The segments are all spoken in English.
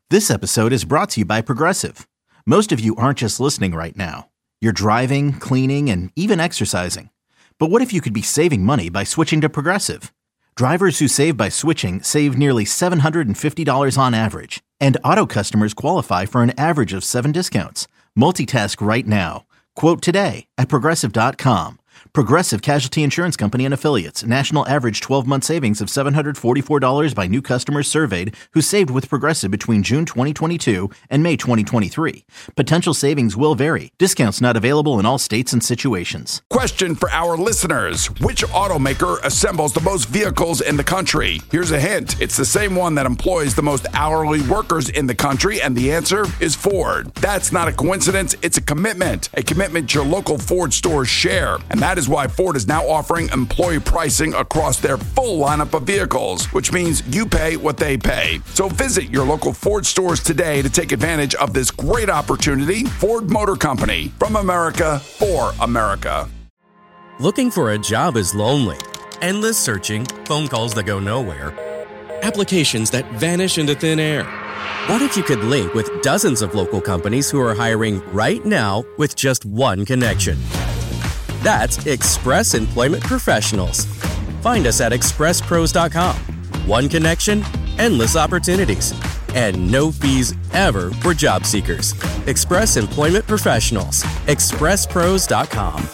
This episode is brought to you by Progressive. Most of you aren't just listening right now. You're driving, cleaning, and even exercising. But what if you could be saving money by switching to Progressive? Drivers who save by switching save nearly $750 on average. And auto customers qualify for an average of 7 discounts. Multitask right now. Quote today at Progressive.com. Progressive Casualty Insurance Company and Affiliates. National average 12-month savings of $744 by new customers surveyed who saved with Progressive between June 2022 and May 2023. Potential savings will vary. Discounts not available in all states and situations. Question for our listeners. Which automaker assembles the most vehicles in the country? Here's a hint. It's the same one that employs the most hourly workers in the country, and the answer is Ford. That's not a coincidence. It's a commitment your local Ford stores share. And that is why Ford is now offering employee pricing across their full lineup of vehicles, which means you pay what they pay. So visit your local Ford stores today to take advantage of this great opportunity. Ford Motor Company, from America for America. Looking for a job is lonely. Endless searching, phone calls that go nowhere, applications that vanish into thin air. What if you could link with dozens of local companies who are hiring right now with just one connection? That's Express Employment Professionals. Find us at expresspros.com. One connection, endless opportunities, and no fees ever for job seekers. Express Employment Professionals. expresspros.com.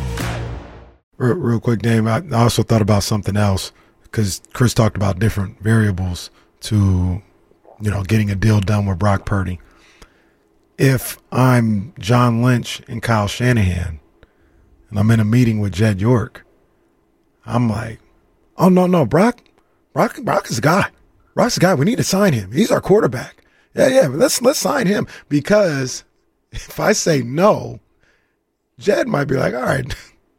Real quick, Dame, I also thought about something else because Chris talked about different variables to, getting a deal done with Brock Purdy. If I'm John Lynch and Kyle Shanahan, and I'm in a meeting with Jed York, I'm like, oh, no, Brock is the guy. Brock's the guy. We need to sign him. He's our quarterback. Yeah, let's sign him. Because if I say no, Jed might be like, all right,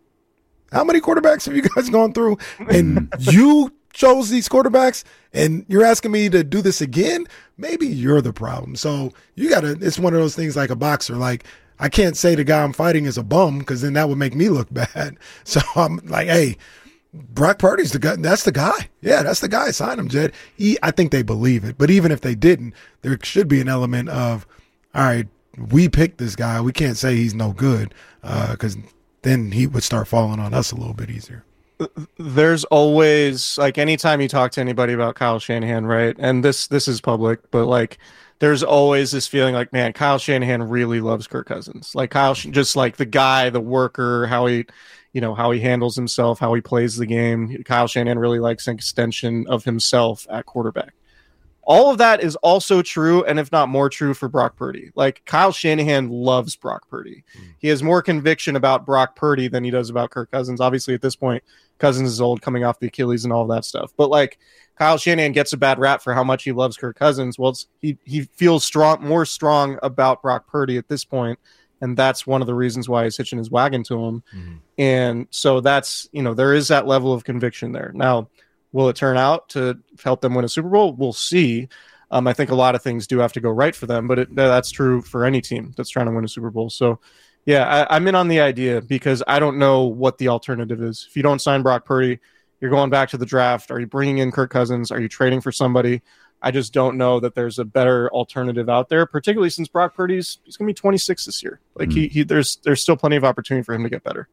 how many quarterbacks have you guys gone through? And you chose these quarterbacks and you're asking me to do this again? Maybe you're the problem. So it's one of those things like a boxer. Like, I can't say the guy I'm fighting is a bum because then that would make me look bad. So I'm like, hey, Brock Purdy's the guy. That's the guy. Yeah, that's the guy. Sign him, Jed. I think they believe it. But even if they didn't, there should be an element of, all right, we picked this guy. We can't say he's no good because then he would start falling on us a little bit easier. There's always, like, anytime you talk to anybody about Kyle Shanahan, right? And this is public, but like, there's always this feeling like, man, Kyle Shanahan really loves Kirk Cousins. Like just like the guy, the worker, how he handles himself, how he plays the game. Kyle Shanahan really likes an extension of himself at quarterback. All of that is also true, and if not more true, for Brock Purdy. Like, Kyle Shanahan loves Brock Purdy. He has more conviction about Brock Purdy than he does about Kirk Cousins. Obviously, at this point, Cousins is old, coming off the Achilles and all of that stuff. But like, Kyle Shanahan gets a bad rap for how much he loves Kirk Cousins. Well, he feels more strong about Brock Purdy at this point, and that's one of the reasons why he's hitching his wagon to him. Mm-hmm. And so that's, there is that level of conviction there. Now, will it turn out to help them win a Super Bowl? We'll see. I think a lot of things do have to go right for them, but that's true for any team that's trying to win a Super Bowl. So, yeah, I'm in on the idea because I don't know what the alternative is. If you don't sign Brock Purdy, you're going back to the draft. Are you bringing in Kirk Cousins? Are you trading for somebody? I just don't know that there's a better alternative out there, particularly since Brock Purdy's he's going to be 26 this year. Like there's still plenty of opportunity for him to get better.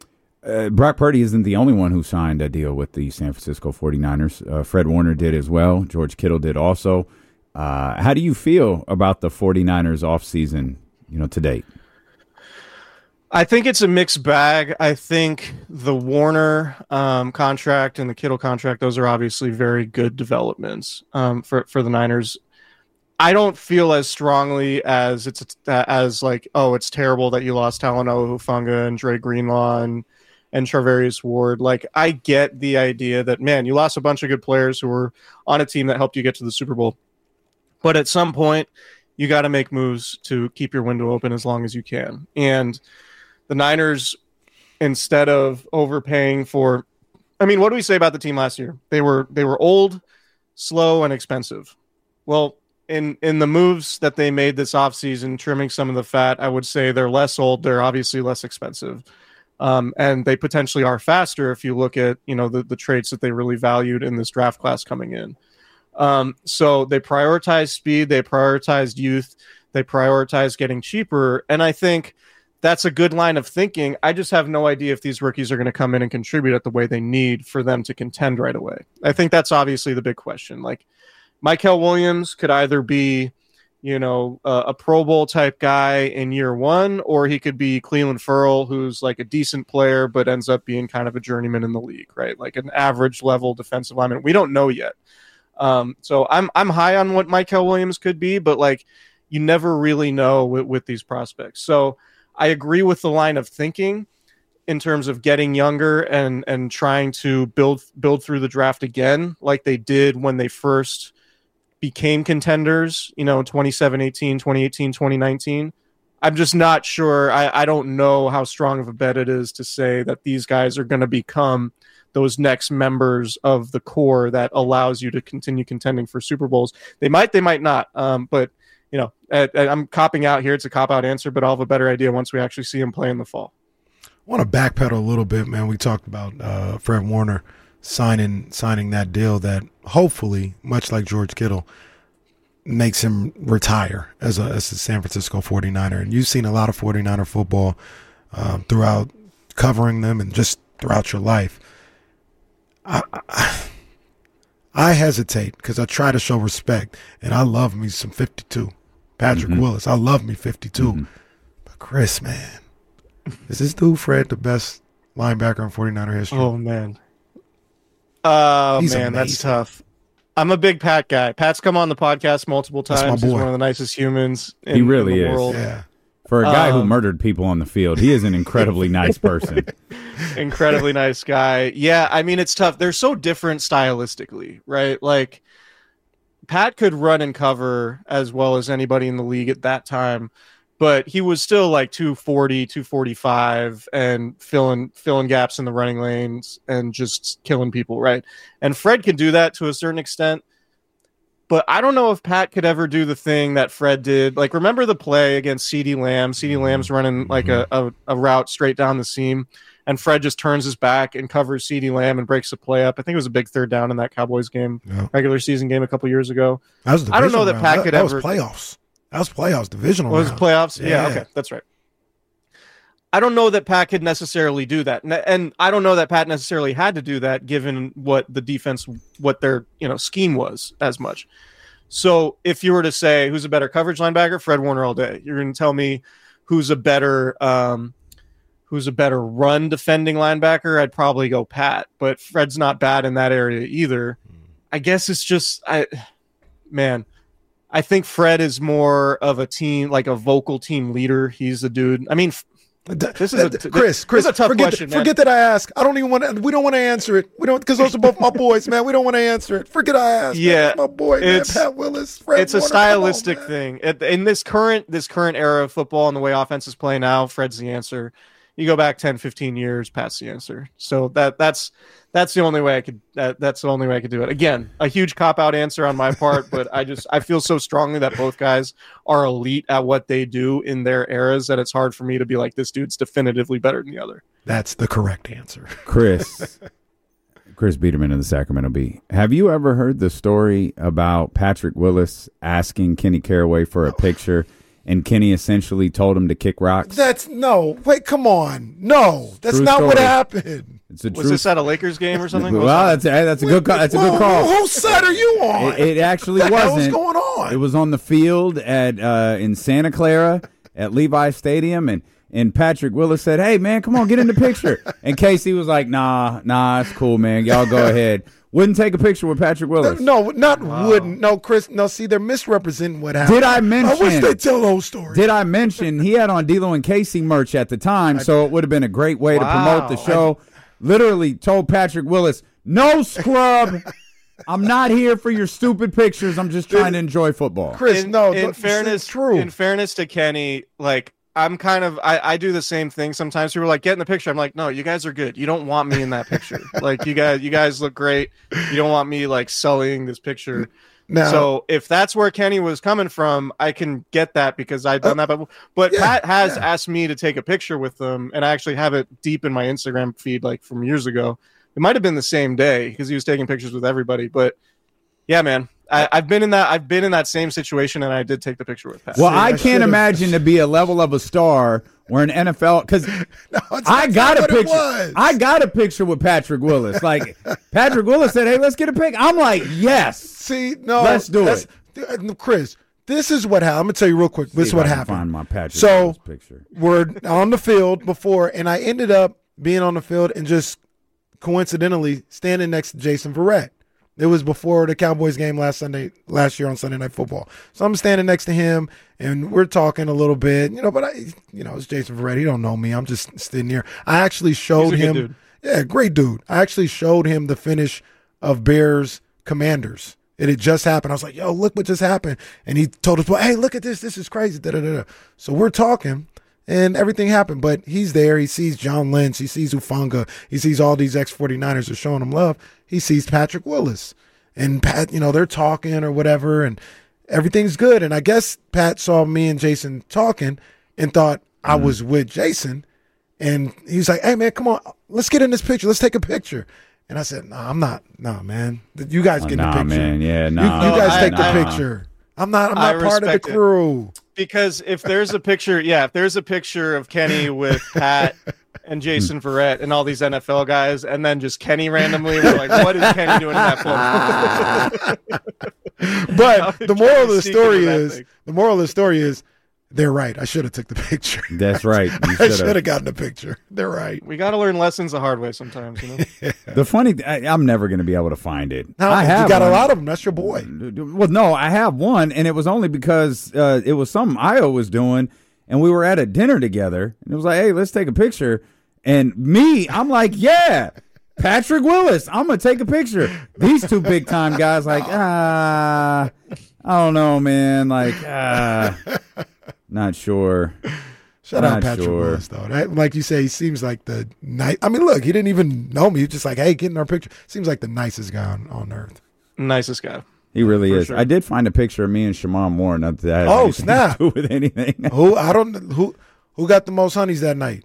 Brock Purdy isn't the only one who signed a deal with the San Francisco 49ers. Fred Warner did as well. George Kittle did also. How do you feel about the 49ers offseason, to date? I think it's a mixed bag. I think the Warner contract and the Kittle contract, those are obviously very good developments for the Niners. I don't feel as strongly as it's terrible that you lost Talanoa Hufanga and Dre Greenlaw and Charvarius Ward. Like, I get the idea that, man, you lost a bunch of good players who were on a team that helped you get to the Super Bowl. But at some point, you got to make moves to keep your window open as long as you can. And the Niners, instead of overpaying for, what do we say about the team last year? They were old, slow, and expensive. Well, in the moves that they made this offseason, trimming some of the fat, I would say they're less old. They're obviously less expensive. And they potentially are faster if you look at, the traits that they really valued in this draft class coming in. So they prioritize speed, they prioritized youth, they prioritize getting cheaper. And I think that's a good line of thinking. I just have no idea if these rookies are going to come in and contribute at the way they need for them to contend right away. I think that's obviously the big question. Like Mykel Williams could either be, a Pro Bowl type guy in year one, or he could be Cleveland Ferrell, who's like a decent player, but ends up being kind of a journeyman in the league, right? Like an average level defensive lineman. We don't know yet. So I'm high on what Mykel Williams could be, but like you never really know with these prospects. So I agree with the line of thinking in terms of getting younger and trying to build through the draft again, like they did when they first became contenders, in 2018, 2019. I'm just not sure. I don't know how strong of a bet it is to say that these guys are going to become those next members of the core that allows you to continue contending for Super Bowls. They might not. But I'm copping out here. It's a cop-out answer, but I'll have a better idea once we actually see him play in the fall. I want to backpedal a little bit, man. We talked about Fred Warner signing that deal that hopefully, much like George Kittle, makes him retire as a San Francisco 49er. And you've seen a lot of 49er football throughout covering them and just throughout your life. I hesitate because I try to show respect, and I love me some 52. Patrick Willis, I love me 52. But Chris, man, is this dude Fred the best linebacker in 49er history? Oh, man. He's amazing. That's tough. I'm a big Pat guy. Pat's come on the podcast multiple times. He's one of the nicest humans in he really the is. world. Yeah. For a guy who murdered people on the field, he is an incredibly nice person. Incredibly nice guy. Yeah, I mean, it's tough. They're so different stylistically, right? Like, Pat could run and cover as well as anybody in the league at that time, but he was still like 240, 245 and filling gaps in the running lanes and just killing people, right? And Fred can do that to a certain extent, but I don't know if Pat could ever do the thing that Fred did. Like, remember the play against CeeDee Lamb? CeeDee Lamb's running like a route straight down the seam, and Fred just turns his back and covers CeeDee Lamb and breaks the play up. I think it was a big third down in that Cowboys game, regular season game a couple years ago. That was I don't know that Pat could ever. That was playoffs. That was playoffs, divisional round. Was playoffs? Yeah, okay, that's right. I don't know that Pat could necessarily do that, and I don't know that Pat necessarily had to do that given what the defense, what their scheme was as much. So if you were to say who's a better coverage linebacker, Fred Warner all day. You're going to tell me who's a better run defending linebacker. I'd probably go Pat, but Fred's not bad in that area either. I guess it's just I think Fred is more of a team, like a vocal team leader. He's the dude. I mean, this is Chris. This is a tough question. Forget that I asked. I don't even want to. We don't want to answer it. We don't, because those are both my boys, man. We don't want to answer it. Forget I asked. Yeah, man. My boy, man. Pat Willis. Fred it's Warner, a stylistic thing. In this current era of football and the way offenses play now, Fred's the answer. You go back 10, 15 years, Pat's the answer. So that's the only way I could. That's the only way I could do it. Again, a huge cop-out answer on my part, but I feel so strongly that both guys are elite at what they do in their eras that it's hard for me to be like, this dude's definitively better than the other. That's the correct answer. Chris Biederman of the Sacramento Bee. Have you ever heard the story about Patrick Willis asking Kenny Caraway for a picture? And Kenny essentially told him to kick rocks. Come on. No, that's True not story. what happened. It's a Was this at a Lakers game or something? Well, that's a good call. That's a good call. Whose side are you on? It actually what wasn't. What was going on? It was on the field in Santa Clara at Levi Stadium, and Patrick Willis said, "Hey man, come on, get in the picture." And Casey was like, "Nah, it's cool, man. Y'all go ahead." Wouldn't take a picture with Patrick Willis. Wouldn't. No, Chris. No, see, they're misrepresenting what happened. Did I mention? I wish they'd tell those stories. Did I mention he had on D'Lo and Casey merch at the time, so it would have been a great way to promote the show. Literally told Patrick Willis, "No scrub. I'm not here for your stupid pictures. I'm just trying to enjoy football." Chris, in fairness to Kenny, like, I'm kind of I do the same thing sometimes. People are like, "Get in the picture." I'm like, "No, you guys are good. You don't want me in that picture. Like, you guys look great. You don't want me like sullying this picture." No. So if that's where Kenny was coming from, I can get that because I've done that. But Pat has asked me to take a picture with them, and I actually have it deep in my Instagram feed, like from years ago. It might have been the same day because he was taking pictures with everybody. But yeah, man, I've been in that same situation, and I did take the picture with Pat. Well, I can't imagine to be a level of a star where an NFL because I got a picture. I got a picture with Patrick Willis. Like Patrick Willis said, "Hey, let's get a pic." I'm like, "Yes, see, no, let's do it." Chris, this is what happened. I'm gonna tell you real quick. This is what happened. Find my Patrick Willis picture. We're on the field before, and I ended up being on the field and just coincidentally standing next to Jason Verrett. It was before the Cowboys game last year on Sunday Night Football. So I'm standing next to him, and we're talking a little bit, but it's Jason Verrett. He don't know me. I'm just sitting here. I actually showed him. Good dude. Yeah, great dude. I actually showed him the finish of Bears Commanders. It had just happened. I was like, yo, look what just happened. And he told us, well, hey, look at this. This is crazy. Da-da-da-da. So we're talking, and everything happened. But he's there. He sees John Lynch. He sees Hufanga. He sees all these ex-49ers are showing him love. He sees Patrick Willis. And Pat, they're talking or whatever, and everything's good. And I guess Pat saw me and Jason talking and thought I was with Jason. And he's like, hey, man, come on. Let's get in this picture. Let's take a picture. And I said, no, I'm not. No, man. You guys get in the picture. Man. Yeah, You guys take the picture. I'm not part of the crew. Because if there's a picture of Kenny with Pat and Jason Verrett and all these NFL guys, and then just Kenny randomly, we're like, what is Kenny doing in that photo? But the moral of the story is, they're right. I should have took the picture. That's right. I should have gotten the picture. They're right. We got to learn lessons the hard way sometimes. Yeah. The funny I'm never going to be able to find it. No, I have you got a lot of them. That's your boy. Well, no, I have one, and it was only because it was something Io was doing, and we were at a dinner together, and it was like, hey, let's take a picture. And I'm like, yeah, Patrick Willis, I'm going to take a picture. These two big-time guys like, I don't know, man, like, not sure. Shout out Patrick Willis, though. Like you say, he seems like the nice. I mean, look, he didn't even know me. He's just like, hey, get in our picture. Seems like the nicest guy on earth. Nicest guy. He really is. Sure. I did find a picture of me and Shamon Moore. Not that has snap! To do with anything. Who got the most honeys that night?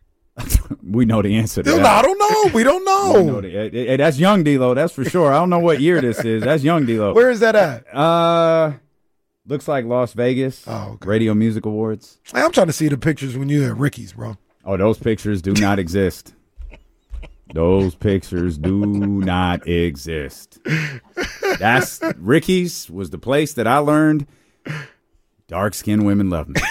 We know the answer to that. I don't know. We don't know. Hey, that's Young D-Lo. That's for sure. I don't know what year this is. That's Young D-Lo. Where is that at? Looks like Las Vegas. Oh, okay. Radio Music Awards. Hey, I'm trying to see the pictures when you're at Ricky's, bro. Oh, those pictures do not exist. Those pictures do not exist. That's Ricky's was the place that I learned dark-skinned women love me.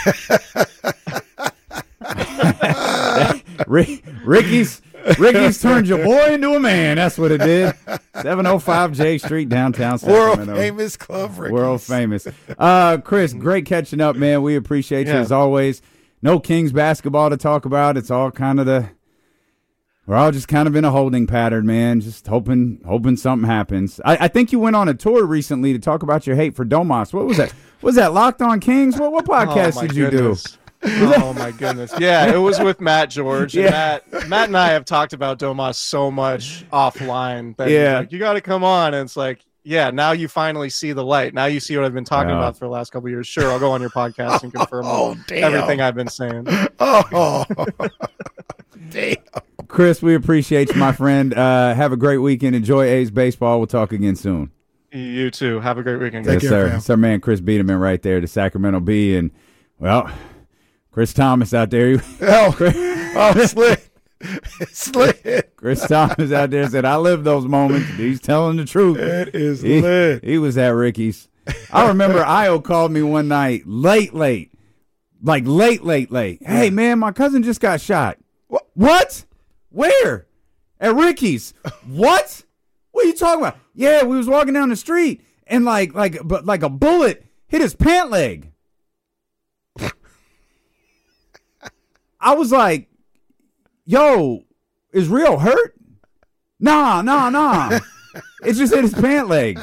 Ricky's turned your boy into a man. That's what it did. 705 J Street, downtown Sacramento. World famous club, Ricky's. World famous. Chris, great catching up, man. We appreciate you as always. No Kings basketball to talk about. It's all kind of we're all just kind of in a holding pattern, man. Just hoping something happens. I think you went on a tour recently to talk about your hate for Domas. What was that? Was that Locked On Kings? What podcast did you do? Oh my goodness! Yeah, it was with Matt George. Yeah. Matt and I have talked about Domas so much offline that he's like, you got to come on. And it's like, yeah, now you finally see the light. Now you see what I've been talking about for the last couple of years. Sure, I'll go on your podcast and confirm everything I've been saying. Oh, damn. Chris, we appreciate you, my friend. Have a great weekend. Enjoy A's baseball. We'll talk again soon. You too. Have a great weekend. Take care, sir. fam. It's our man Chris Biederman right there, the Sacramento Bee, and Chris Thomas out there. Slid. Chris Thomas out there said, I live those moments. He's telling the truth. It is lit. He was at Ricky's. I remember Io called me one night, late. Hey, man, my cousin just got shot. What? Where? At Ricky's. What? What are you talking about? Yeah, we was walking down the street, and like a bullet hit his pant leg. I was like, yo, is Rio hurt? Nah. It's just hit his pant leg.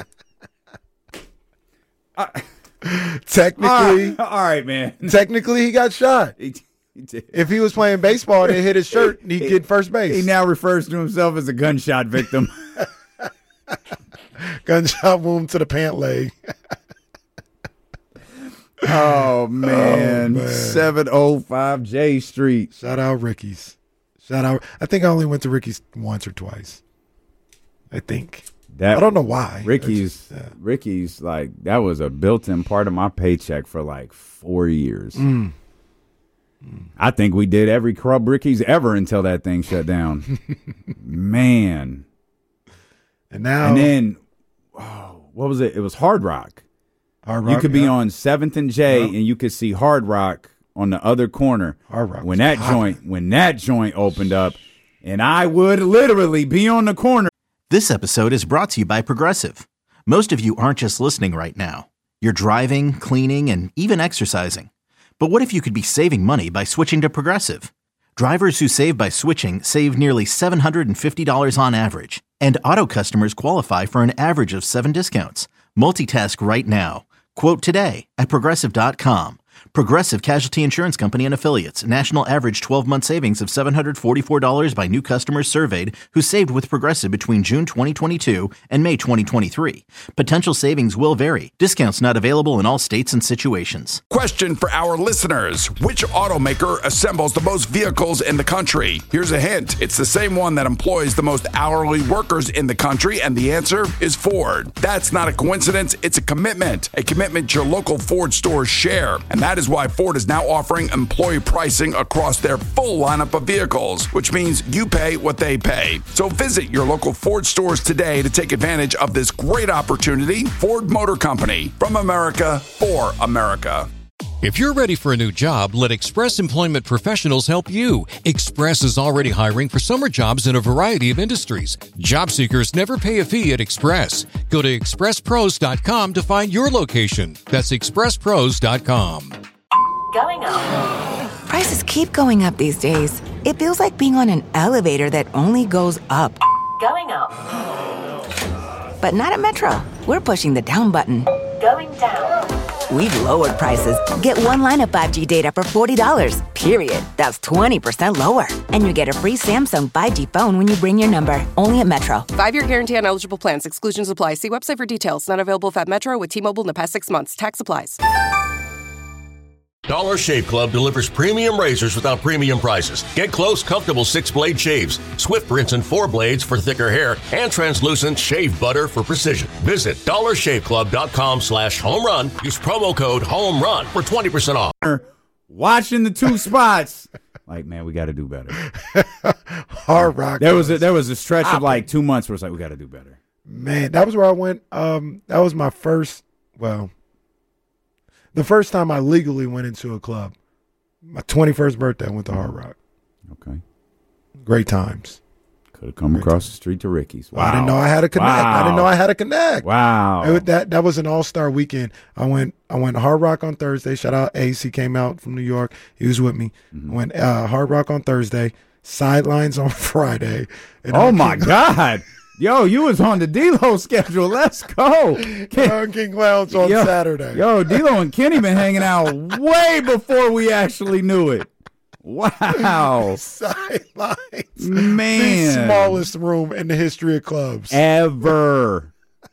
Technically. All right, man. Technically, he got shot. He did. If he was playing baseball and it hit his shirt, he'd get first base. He now refers to himself as a gunshot victim. Gunshot wound to the pant leg. Oh, man. 705 J Street. Shout out Ricky's. Shout out. I think I only went to Ricky's once or twice. I think. I don't know why. Ricky's like, that was a built-in part of my paycheck for like 4 years. I think we did every Club Ricky's ever until that thing shut down. Man. And then, what was it? It was Hard Rock. Hard Rock, you could be on 7th and J, and you could see Hard Rock on the other corner. Hard Rock when that joint opened up, and I would literally be on the corner. This episode is brought to you by Progressive. Most of you aren't just listening right now. You're driving, cleaning, and even exercising. But what if you could be saving money by switching to Progressive? Drivers who save by switching save nearly $750 on average. And auto customers qualify for an average of 7 discounts. Multitask right now. Quote today at Progressive.com. Progressive Casualty Insurance Company and Affiliates. National average 12-month savings of $744 by new customers surveyed who saved with Progressive between June 2022 and May 2023. Potential savings will vary. Discounts not available in all states and situations. Question for our listeners. Which automaker assembles the most vehicles in the country? Here's a hint. It's the same one that employs the most hourly workers in the country, and the answer is Ford. That's not a coincidence. It's a commitment your local Ford stores share. And that is why Ford is now offering employee pricing across their full lineup of vehicles, which means you pay what they pay. So visit your local Ford stores today to take advantage of this great opportunity. Ford Motor Company, from America for America. If you're ready for a new job, let Express Employment Professionals help you. Express is already hiring for summer jobs in a variety of industries. Job seekers never pay a fee at Express. Go to expresspros.com to find your location. That's expresspros.com. Going up. Prices keep going up these days. It feels like being on an elevator that only goes up. Going up. But not at Metro. We're pushing the down button. Going down. We've lowered prices. Get one line of 5G data for $40, period. That's 20% lower. And you get a free Samsung 5G phone when you bring your number. Only at Metro. 5-year guarantee on eligible plans. Exclusions apply. See website for details. Not available at Metro with T-Mobile in the past 6 months. Tax applies. Dollar Shave Club delivers premium razors without premium prices. Get close, comfortable 6-blade shaves, swift rinse and 4 blades for thicker hair, and translucent shave butter for precision. Visit dollarshaveclub.com/home run. Use promo code HOME RUN for 20% off. Watching the two spots. Like, man, we got to do better. Hard Rock. There was a stretch of like 2 months where it's like, we got to do better. Man, that was where I went. That was my first, the first time I legally went into a club. My 21st birthday, I went to Hard Rock. Okay. Great times. Could have come across the street to Ricky's. Wow. I didn't know I had a connect. Wow. That was an all-star weekend. I went Hard Rock on Thursday. Shout out Ace. He came out from New York. He was with me. I went Hard Rock on Thursday. Sidelines on Friday. And oh, my God. Yo, you was on the D-Lo schedule. Let's go. King Lounge on Saturday. Yo, D-Lo and Kenny been hanging out way before we actually knew it. Wow. Sidelines. Man. The smallest room in the history of clubs. Ever.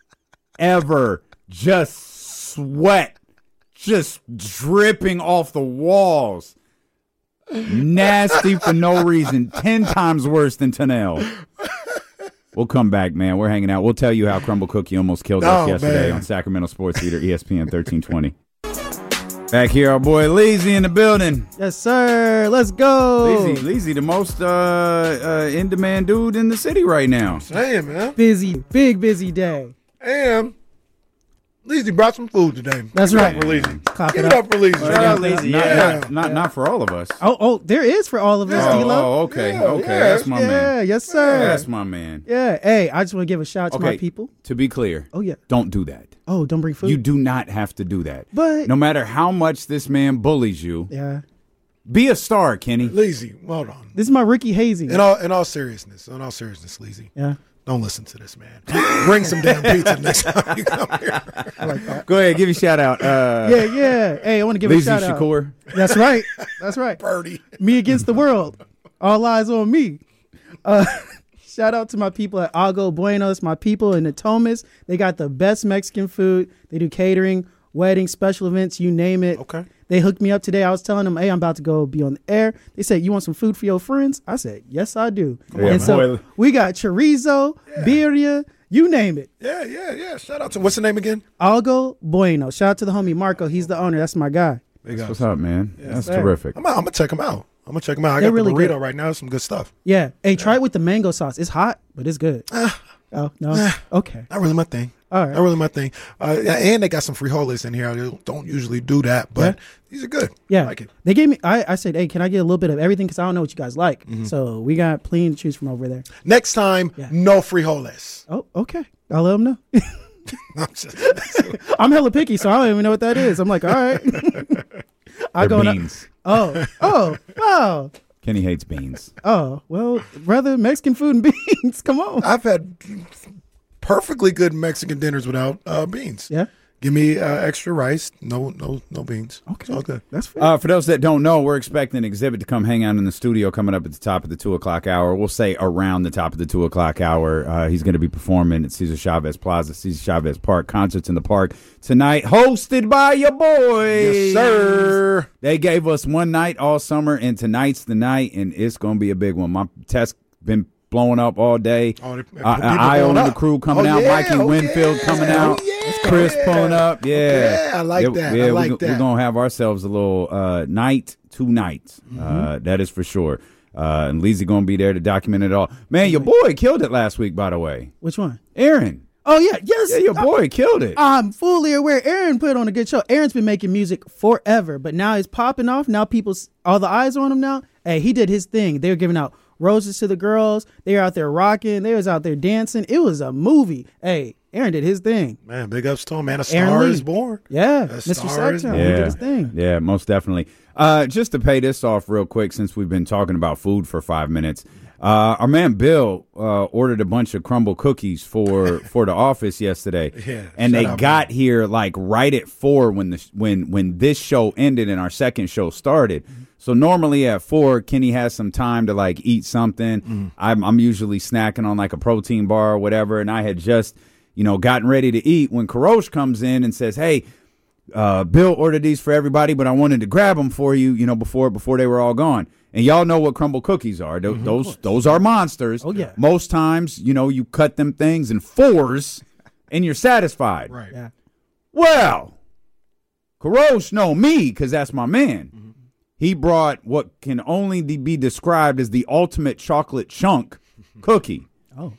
Just sweat. Just dripping off the walls. Nasty for no reason. 10 times worse than Tanel. We'll come back, man. We're hanging out. We'll tell you how Crumble Cookie almost killed us yesterday on Sacramento Sports Leader, ESPN 1320. Back here, our boy Leezy in the building. Yes, sir. Let's go. Leezy, the most in-demand dude in the city right now. Saying, man. Big busy day. And Leezy brought some food today. That's right. Give it up for Leezy. Give it up for Leezy. Shout out Leezy. Not for all of us. Oh, there is for all of us, D-Lo. Oh, okay. That's my man. Yes, sir. That's my man. Yeah. Hey, I just want to give a shout out to my people. To be clear. Oh, yeah. Don't do that. Oh, don't bring food? You do not have to do that. But no matter how much this man bullies you, be a star, Kenny. Leezy, hold on. This is my Ricky Hazy. In all seriousness, Leezy. Yeah. Don't listen to this man. Bring some damn pizza next time you come here. I like that. Go ahead, give you a shout out. Yeah. Hey, I want to give a shout out. Shakur. That's right. Birdie. Me against the world. All eyes on me. Shout out to my people at Algo Buenos, my people in the Thomas. They got the best Mexican food. They do catering weddings, special events, you name it. Okay. They hooked me up today. I was telling them, hey, I'm about to go be on the air. They said, you want some food for your friends? I said, yes, I do. And so we got chorizo, birria, you name it. Yeah. Shout out to, what's the name again? Algo Bueno. Shout out to the homie Marco. He's the owner. That's my guy. That's what's up, man. That's terrific. I'm going to check them out. I got They're the really burrito good. right now. Some good stuff. Yeah. Hey, try it with the mango sauce. It's hot, but it's good. Oh, no? Okay. Not really my thing. All right. Not really my thing. And they got some frijoles in here. I don't usually do that, but these are good. Yeah. I like it. They gave me, I said, hey, can I get a little bit of everything? Because I don't know what you guys like. So we got plenty to choose from over there. Next time, no frijoles. Oh, okay. I'll let them know. I'm just- I'm hella picky, so I don't even know what that is. I'm like, all right. Beans. Oh. Kenny hates beans. Oh, well, rather Mexican food and beans. Come on. I've had perfectly good Mexican dinners without beans. Yeah. Give me extra rice, no beans. Okay. It's all good. That's fair. For those that don't know, we're expecting Exhibit to come hang out in the studio coming up at the top of the 2 o'clock hour. We'll say around the top of the 2 o'clock hour. He's going to be performing at Cesar Chavez Plaza, Cesar Chavez Park, Concerts in the Park tonight, hosted by your boys. Yes, sir. They gave us one night all summer, and tonight's the night, and it's going to be a big one. My test been blowing up all day. Io and the crew coming out. Mikey Winfield coming out. Chris pulling up. Yeah. I like that. Yeah, I like that. We're going to have ourselves a little night, 2 nights. That is for sure. And Lizzie going to be there to document it all. Man, your boy killed it last week, by the way. Which one? Aaron. Oh, yeah. Yes. Yeah, your boy killed it. I'm fully aware. Aaron put on a good show. Aaron's been making music forever, but now he's popping off. Now all the eyes are on him now. Hey, he did his thing. They were giving out roses to the girls. They were out there rocking. They was out there dancing. It was a movie. Hey, Aaron did his thing. Man, big ups to him, man. A Aaron star Lee. is born. Yeah. A Mr. star is Sacktown. born. He did his thing. Yeah, most definitely. Just to pay this off real quick, since we've been talking about food for 5 minutes, our man Bill ordered a bunch of crumble cookies for the office yesterday, and they got here like right at 4 when this show ended and our second show started. So normally at 4, Kenny has some time to like eat something. I'm usually snacking on like a protein bar or whatever, and I had just gotten ready to eat when Karosh comes in and says, "Hey, Bill ordered these for everybody, but I wanted to grab them for you, before they were all gone." And y'all know what crumble cookies are. Those are monsters. Oh, yeah. Most times, you cut them things in 4s and you're satisfied. Right. Yeah. Well, Karosh know me because that's my man. He brought what can only be described as the ultimate chocolate chunk cookie. Oh.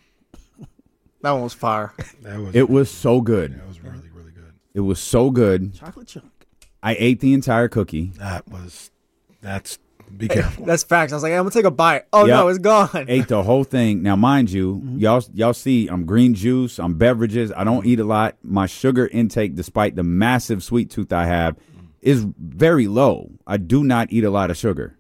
That one was fire. It was so good. That was really, really good. It was so good. Chocolate chunk. I ate the entire cookie. Be careful. That's facts. I was like, hey, I'm gonna take a bite. Oh Yep. no, it's gone. Ate the whole thing. Now, mind you, y'all see I'm green juice, I'm beverages. I don't eat a lot. My sugar intake, despite the massive sweet tooth I have, is very low. I do not eat a lot of sugar.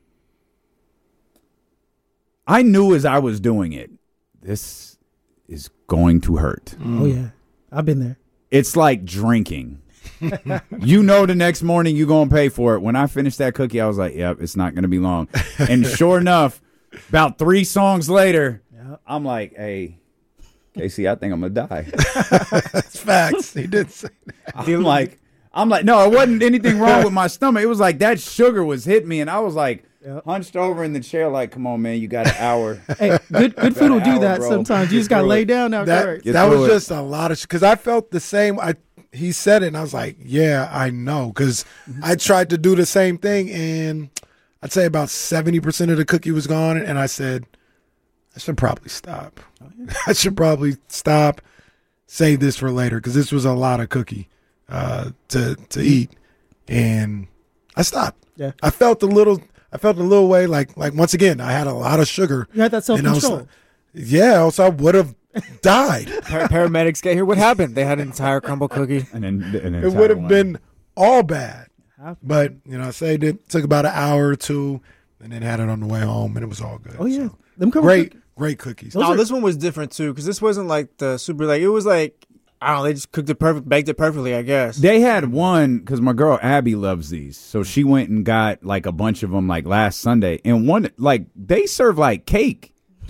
I knew as I was doing it, this is going to hurt. Oh, yeah. I've been there. It's like drinking. The next morning you're going to pay for it. When I finished that cookie, I was like, yep, it's not going to be long. And sure enough, about 3 songs later, I'm like, hey, Casey, I think I'm going to die. That's facts. He did say that. I'm like, no, it wasn't anything wrong with my stomach. It was like that sugar was hitting me, and I was like hunched over in the chair like, come on, man, you got an hour. Hey, good food will do that bro. sometimes. You just got to lay down after. That was just a lot of because I felt the same. He said it, and I was like, yeah, I know. Because I tried to do the same thing, and I'd say about 70% of the cookie was gone, and I said, I should probably stop. I should probably stop, save this for later, because this was a lot of cookie to eat, and I stopped. Yeah. I felt a little way like once again, I had a lot of sugar. You had that self-control. Else I would have died. Paramedics get here. What happened? They had an entire crumble cookie. And then It would have been all bad. But, I saved it. Took about an hour or 2 and then had it on the way home, and it was all good. Oh, yeah. So, Them great cookies. No, this one was different, too, because this wasn't like the super, it was like, I don't know, they just baked it perfectly, I guess. They had one, because my girl Abby loves these, so she went and got like a bunch of them like last Sunday. And one, like, they serve like cake.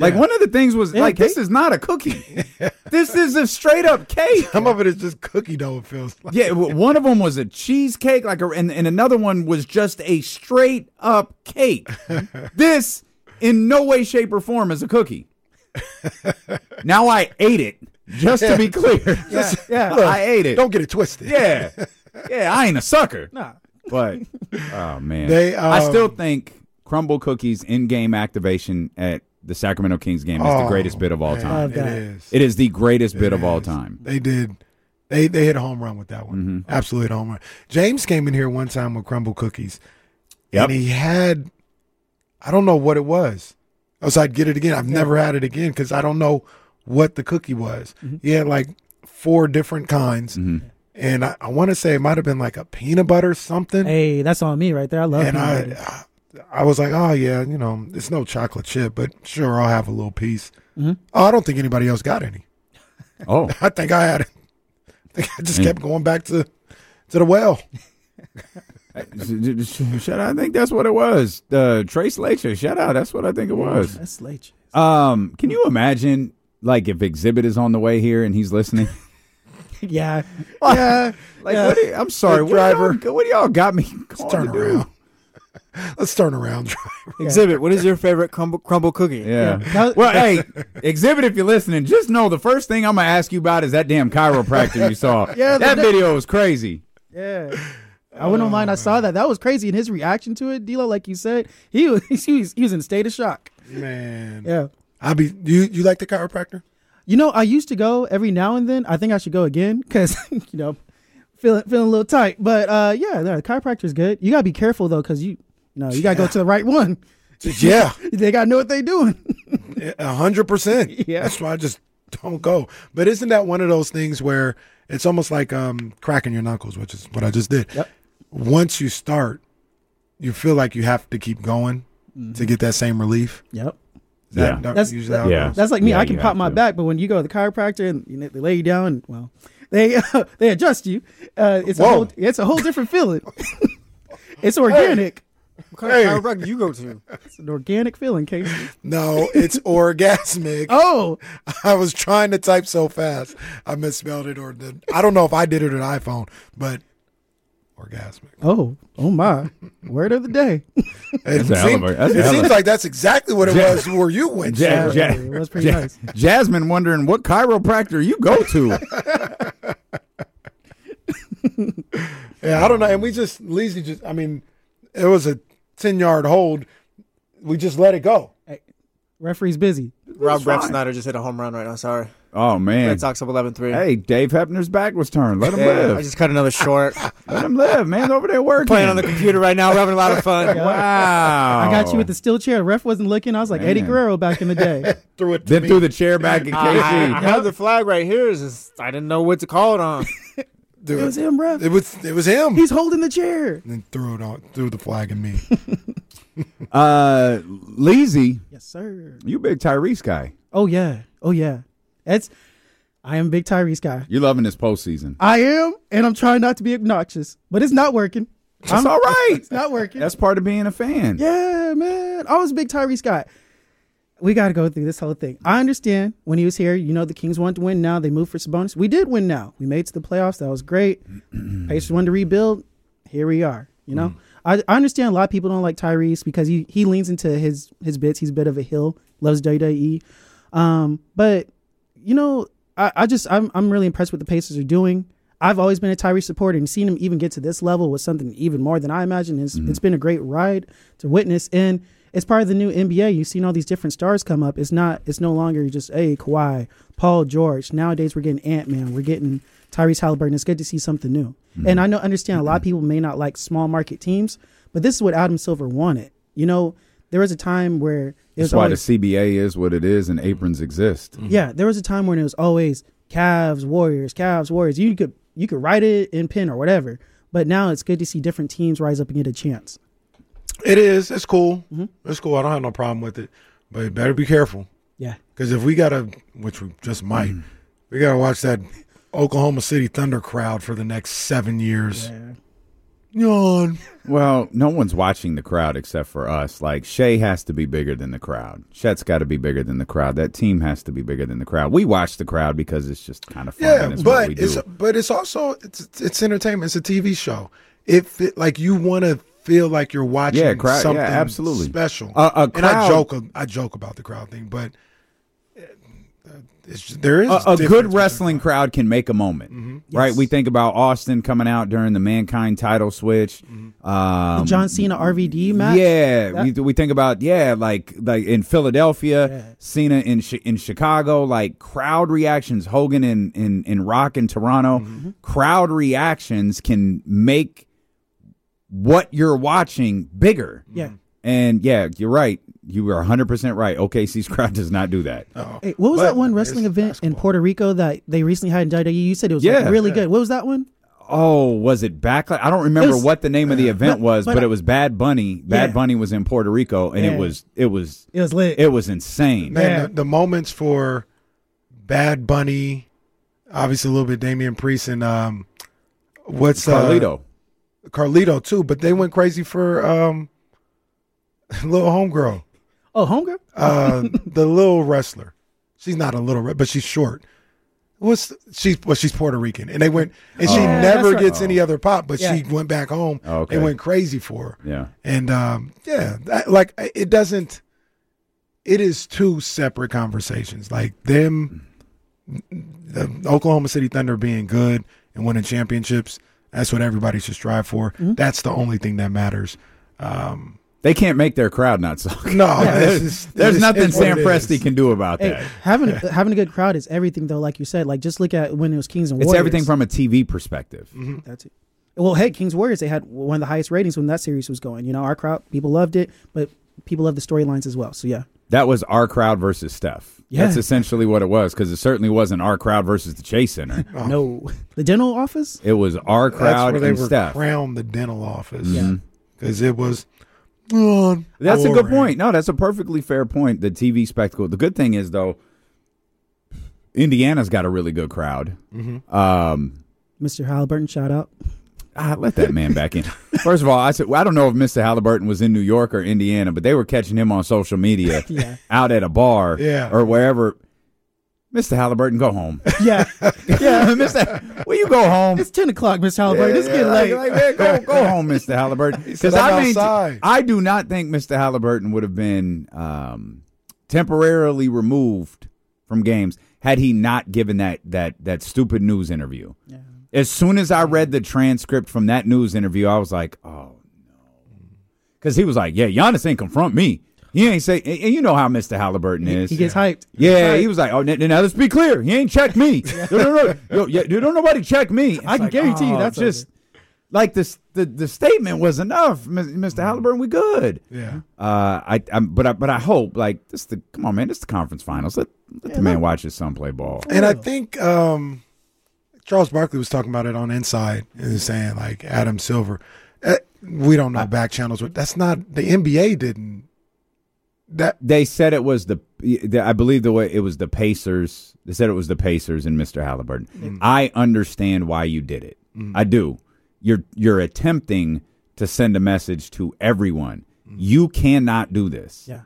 Like one of the things was like, this is not a cookie. This is a straight up cake. Some of it is just cookie dough. It feels like. Yeah, one of them was a cheesecake, and another one was just a straight up cake. This, in no way, shape, or form, is a cookie. Now I ate it. Just to be clear, I ate it. Don't get it twisted. Yeah, I ain't a sucker. Nah. But oh man, I still think crumble cookies in-game activation at the Sacramento Kings game is the greatest bit of all time. It is the greatest bit of all time. They did. They hit a home run with that one. Absolutely hit a home run. James came in here one time with crumble cookies, and he had, I don't know what it was. I was like, get it again. I've never had it again because I don't know what the cookie was. He had like 4 different kinds. And I want to say it might have been like a peanut butter something. Hey, that's on me right there. I love peanut butter. I was like, oh, yeah, it's no chocolate chip, but sure, I'll have a little piece. Oh, I don't think anybody else got any. Oh. I think I had it. I think I just kept going back to the well. Shout out, I think that's what it was. Trace Lacher, shout out. That's what I think it was. That's Lacher. Can you imagine, like, if Exhibit is on the way here and he's listening? Yeah. Like, I'm sorry, driver. What do y'all got me? Let's turn around. Let's turn around, driver. Exhibit, what is your favorite crumble cookie? Yeah. Well, hey, Exhibit, if you're listening, just know the first thing I'm going to ask you about is that damn chiropractor you saw. That video was crazy. Yeah. I wouldn't mind. I saw that. That was crazy. And his reaction to it, D'Lo, like you said, he was in a state of shock. Man. Yeah. You like the chiropractor? I used to go every now and then. I think I should go again because, feeling a little tight. But, the chiropractor is good. You got to be careful, though, because you got to go to the right one. Yeah. They got to know what they're doing. 100%. Yeah. That's why I just don't go. But isn't that one of those things where it's almost like cracking your knuckles, which is what I just did. Yep. Once you start, you feel like you have to keep going to get that same relief. Yep. That's usually how it goes. That's like me. I can pop my back, but when you go to the chiropractor and they lay you down, they adjust you. It's a whole different feeling. It's organic. What kind of chiropractor do you go to? It's an organic feeling, Casey. No, it's orgasmic. Oh, I was trying to type so fast, I misspelled it. I don't know if I did it on iPhone, but orgasmic. Oh my! Word of the day. It seems like that's exactly what it was where you went. It was pretty nice. Jasmine wondering what chiropractor you go to. Yeah, I don't know. And it was a 10-yard hold. We just let it go. Hey, referee's busy. Rob Brett Snyder just hit a home run right now. Sorry. Oh, man. Red Sox up 11-3. Hey, Dave Hepner's back was turned. Let him live. I just cut another short. Let him live. Man, over there working. Playing on the computer right now. We're having a lot of fun. Wow. I got you with the steel chair. The ref wasn't looking. I was like Eddie Guerrero back in the day. Threw the chair back in KC. I have the flag right here. I didn't know what to call it on. Dude, it was him, ref. It was him. He's holding the chair. And then threw the flag at me. Leezy. Yes, sir. You big Tyrese guy. Oh yeah. I am a big Tyrese guy. You're loving this postseason. I am, and I'm trying not to be obnoxious, but it's not working. It's all right. It's not working. That's part of being a fan. Yeah, man. I was a big Tyrese guy. We got to go through this whole thing. I understand when he was here, the Kings wanted to win now. They moved for Sabonis. We did win now. We made it to the playoffs. That was great. Pacers wanted to rebuild. Here we are, I understand a lot of people don't like Tyrese because he leans into his bits. He's a bit of a heel, loves WWE. But, I'm really impressed with what the Pacers are doing. I've always been a Tyrese supporter, and seeing him even get to this level was something even more than I imagined. It's been a great ride to witness, and it's part of the new NBA. You've seen all these different stars come up. It's no longer just, hey, Kawhi, Paul George. Nowadays we're getting Ant-Man. We're getting Tyrese Halliburton. It's good to see something new. And I understand a lot of people may not like small market teams, but this is what Adam Silver wanted. There was a time where that's why the CBA is what it is and aprons exist. Yeah, there was a time when it was always Cavs, Warriors. You could write it in pen or whatever, but now it's good to see different teams rise up and get a chance. It is. It's cool. It's cool. I don't have no problem with it, but you better be careful. Yeah, because if we which we just might, we gotta watch that Oklahoma City Thunder crowd for the next 7 years. Yeah. yawn. Well, no one's watching the crowd except for us. Like, Shea has to be bigger than the crowd. Chet's got to be bigger than the crowd. That team has to be bigger than the crowd. We watch the crowd because it's just kind of fun. Yeah, and it's what we but do. it's also it's entertainment. It's a TV show. Like you want to feel like you're watching something absolutely special. A and I crowd- joke about the crowd thing, but there is a good wrestling crowd can make a moment, right? Yes. We think about Austin coming out during the Mankind title switch. The John Cena RVD match. Yeah, we think about like in Philadelphia, Cena in Chicago, like crowd reactions. Hogan in Rock in Toronto, crowd reactions can make what you're watching bigger. Yeah. And yeah, you're right. You are 100% right. OKC's crowd does not do that. Hey, what was that one wrestling event in Puerto Rico that they recently had in WWE? You said it was really good. What was that one? Oh, was it Backlash? I don't remember what the name of the event was, but it was Bad Bunny. Bad Bunny was in Puerto Rico, and it was lit. It was insane. Man, the moments for Bad Bunny, obviously a little bit Damian Priest and what's Carlito too, but they went crazy for little homegirl. Oh, homegirl? The little wrestler. She's not a little, but she's short. She's Puerto Rican, and they went, and she never gets any other pop, but she went back home and went crazy for her. Yeah, and it is two separate conversations. Like them, the Oklahoma City Thunder being good and winning championships. That's what everybody should strive for. That's the only thing that matters. They can't make their crowd not suck. No, there's nothing Sam Presti can do about that. Having a good crowd is everything, though. Like you said, like just look at when it was Kings and Warriors. It's everything from a TV perspective. That's it. Well, hey, Kings Warriors, they had one of the highest ratings when that series was going. You know, our crowd, people loved it, but people love the storylines as well. So yeah, that was our crowd versus Steph. Yeah. That's essentially what it was, because it certainly wasn't our crowd versus the Chase Center. No, the dental office. It was our crowd and Steph. That's where they were crowned the dental office. Yeah, because it was. That's a good point. No, that's a perfectly fair point. The TV spectacle. The good thing is, though, Indiana's got a really good crowd. Mr. Halliburton, shout out. Let that man back in. First of all, I don't know if Mr. Halliburton was in New York or Indiana, but they were catching him on social media out at a bar or wherever. Mr. Halliburton, go home. Yeah. Mr. Will you go home? It's 10 o'clock, Mr. Halliburton. It's getting late. Man, go home, Mr. Halliburton. Because I do not think Mr. Halliburton would have been temporarily removed from games had he not given that stupid news interview. Yeah. As soon as I read the transcript from that news interview, I was like, oh, no. Because he was like, yeah, Giannis ain't confront me. He ain't say, and you know how Mr. Halliburton is. He gets hyped. Yeah, he was like, oh, now let's be clear. He ain't checked me. No. Don't nobody check me. I can guarantee you that's just like the statement was enough, Mr. Halliburton. We good. Yeah. But I hope come on, man. It's the conference finals. Let the man watch his son play ball. And I think Charles Barkley was talking about it on Inside and saying like Adam Silver. We don't know back channels. That's not the NBA didn't. That they said it was I believe the way it was the Pacers. They said it was the Pacers and Mr. Halliburton. Mm-hmm. I understand why you did it. Mm-hmm. I do. You're attempting to send a message to everyone. Mm-hmm. You cannot do this. Yeah.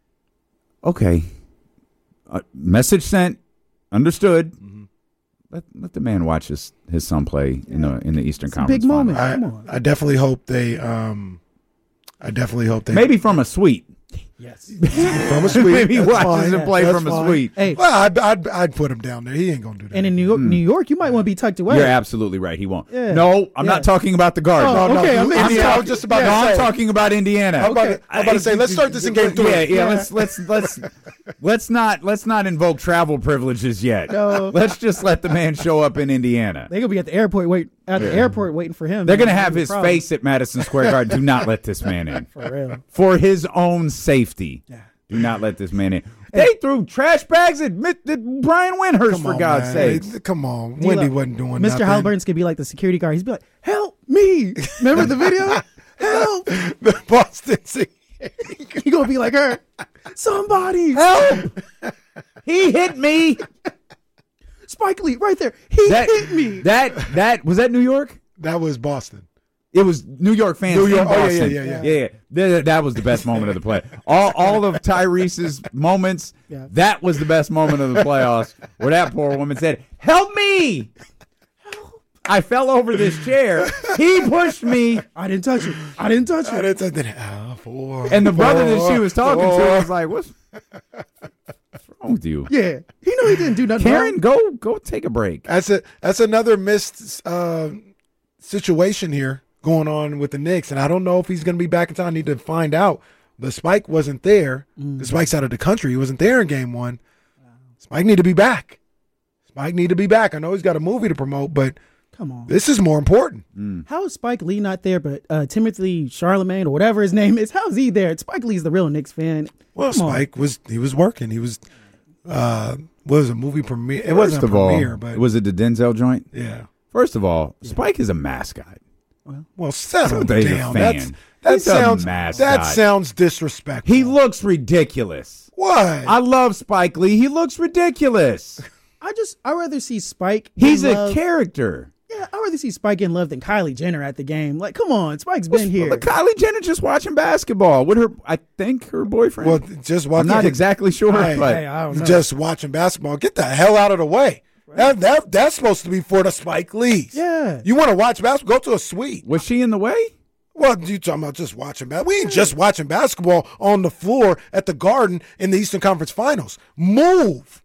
Okay. Message sent. Understood. Mm-hmm. Let the man watch his son play in the Eastern Conference. Big moment. I definitely hope they. Maybe from a suite. Yes. From a suite. Maybe he watches him play from a suite. Hey. Well, I'd put him down there. He ain't going to do that. And in New York, you might want to be tucked away. You're absolutely right. He won't. Yeah. No, I'm not talking about the guard. Oh, no, okay. I'm just about I'm talking about Indiana. I'm about to say, let's start this in game 3. Yeah. Let's not invoke travel privileges yet. No. Let's just let the man show up in Indiana. They're going to be at the airport waiting for him. They're going to have his face at Madison Square Garden. Do not let this man in. For real. For his own safety. Yeah. Do not let this man in. They threw trash bags at Brian Windhorst, for God's sake. Come on. Wendy wasn't doing nothing. Mr. Halliburton's going to be like the security guard. He's be like, help me. Remember the video? Help. The Boston Security. He's going to be like her. Somebody. Help. He hit me. Spike Lee, right there. He hit me. That was that New York? That was Boston. It was New York fans. New York. in Oh, Boston. yeah. That was the best moment of the play. All of Tyrese's moments. Yeah. That was the best moment of the playoffs, where that poor woman said, "Help me! I fell over this chair. He pushed me." I didn't touch it. I didn't touch it. And the brother that she was talking to was like, "What's wrong with you?" Yeah, he knew he didn't do nothing. Karen, wrong. go take a break. That's another missed situation here going on with the Knicks, and I don't know if he's going to be back in time. I need to find out. But Spike wasn't there. The Spike's out of the country. He wasn't there in game one. Spike need to be back. I know he's got a movie to promote, but Come on. This is more important. How is Spike Lee not there, but Timothy Charlemagne or whatever his name is, how is he there? Spike Lee's the real Knicks fan. Well, Spike was working. He was what was a movie premiere? It wasn't a premiere, but was it the Denzel joint? Yeah. First of all, Spike is a mascot. Well, settle He's down. a fan. That sounds disrespectful. He looks ridiculous. What? I love Spike Lee. He looks ridiculous. I'd rather see Spike. He's a character. Yeah, I'd rather see Spike in love than Kylie Jenner at the game. Like, come on, Spike's been here. But Kylie Jenner just watching basketball with her, her boyfriend. Well, just watching. I'm not exactly sure, but I don't know. Just watching basketball. Get the hell out of the way. Right. That's supposed to be for the Spike Lees. Yeah. You want to watch basketball? Go to a suite. Was she in the way? Well, you talking about just watching basketball? We ain't just watching basketball on the floor at the Garden in the Eastern Conference Finals. Move.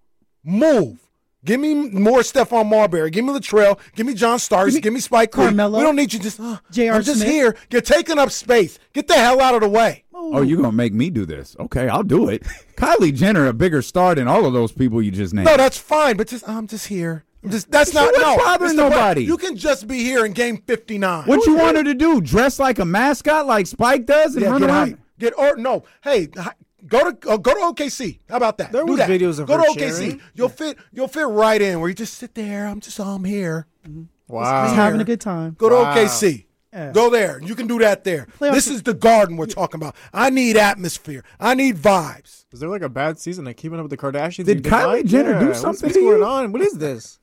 Give me more Stephon Marbury. Give me Latrell. Give me John Starks. Give me Spike Carmelo. Lee. We don't need you just, J.R. I'm just Smith. here. You're taking up space. Get the hell out of the way. Oh, you're going to make me do this. Okay, I'll do it. Kylie Jenner, a bigger star than all of those people you just named. No, that's fine, but I'm just here. That's not bothering nobody. You can just be here in game 59. What you want her to do? Dress like a mascot like Spike does and run around? Hey, go to OKC. How about that? There was videos of go her to OKC. sharing. You'll fit right in where you just sit there. I'm here. Wow. Just having a good time. Go to OKC. Yeah. Go there. You can do that there. This is the Garden we're talking about. I need atmosphere. I need vibes. Is there like a bad season of Keeping Up with the Kardashians? Did Kylie Jenner do something What's to you? going on? What is this?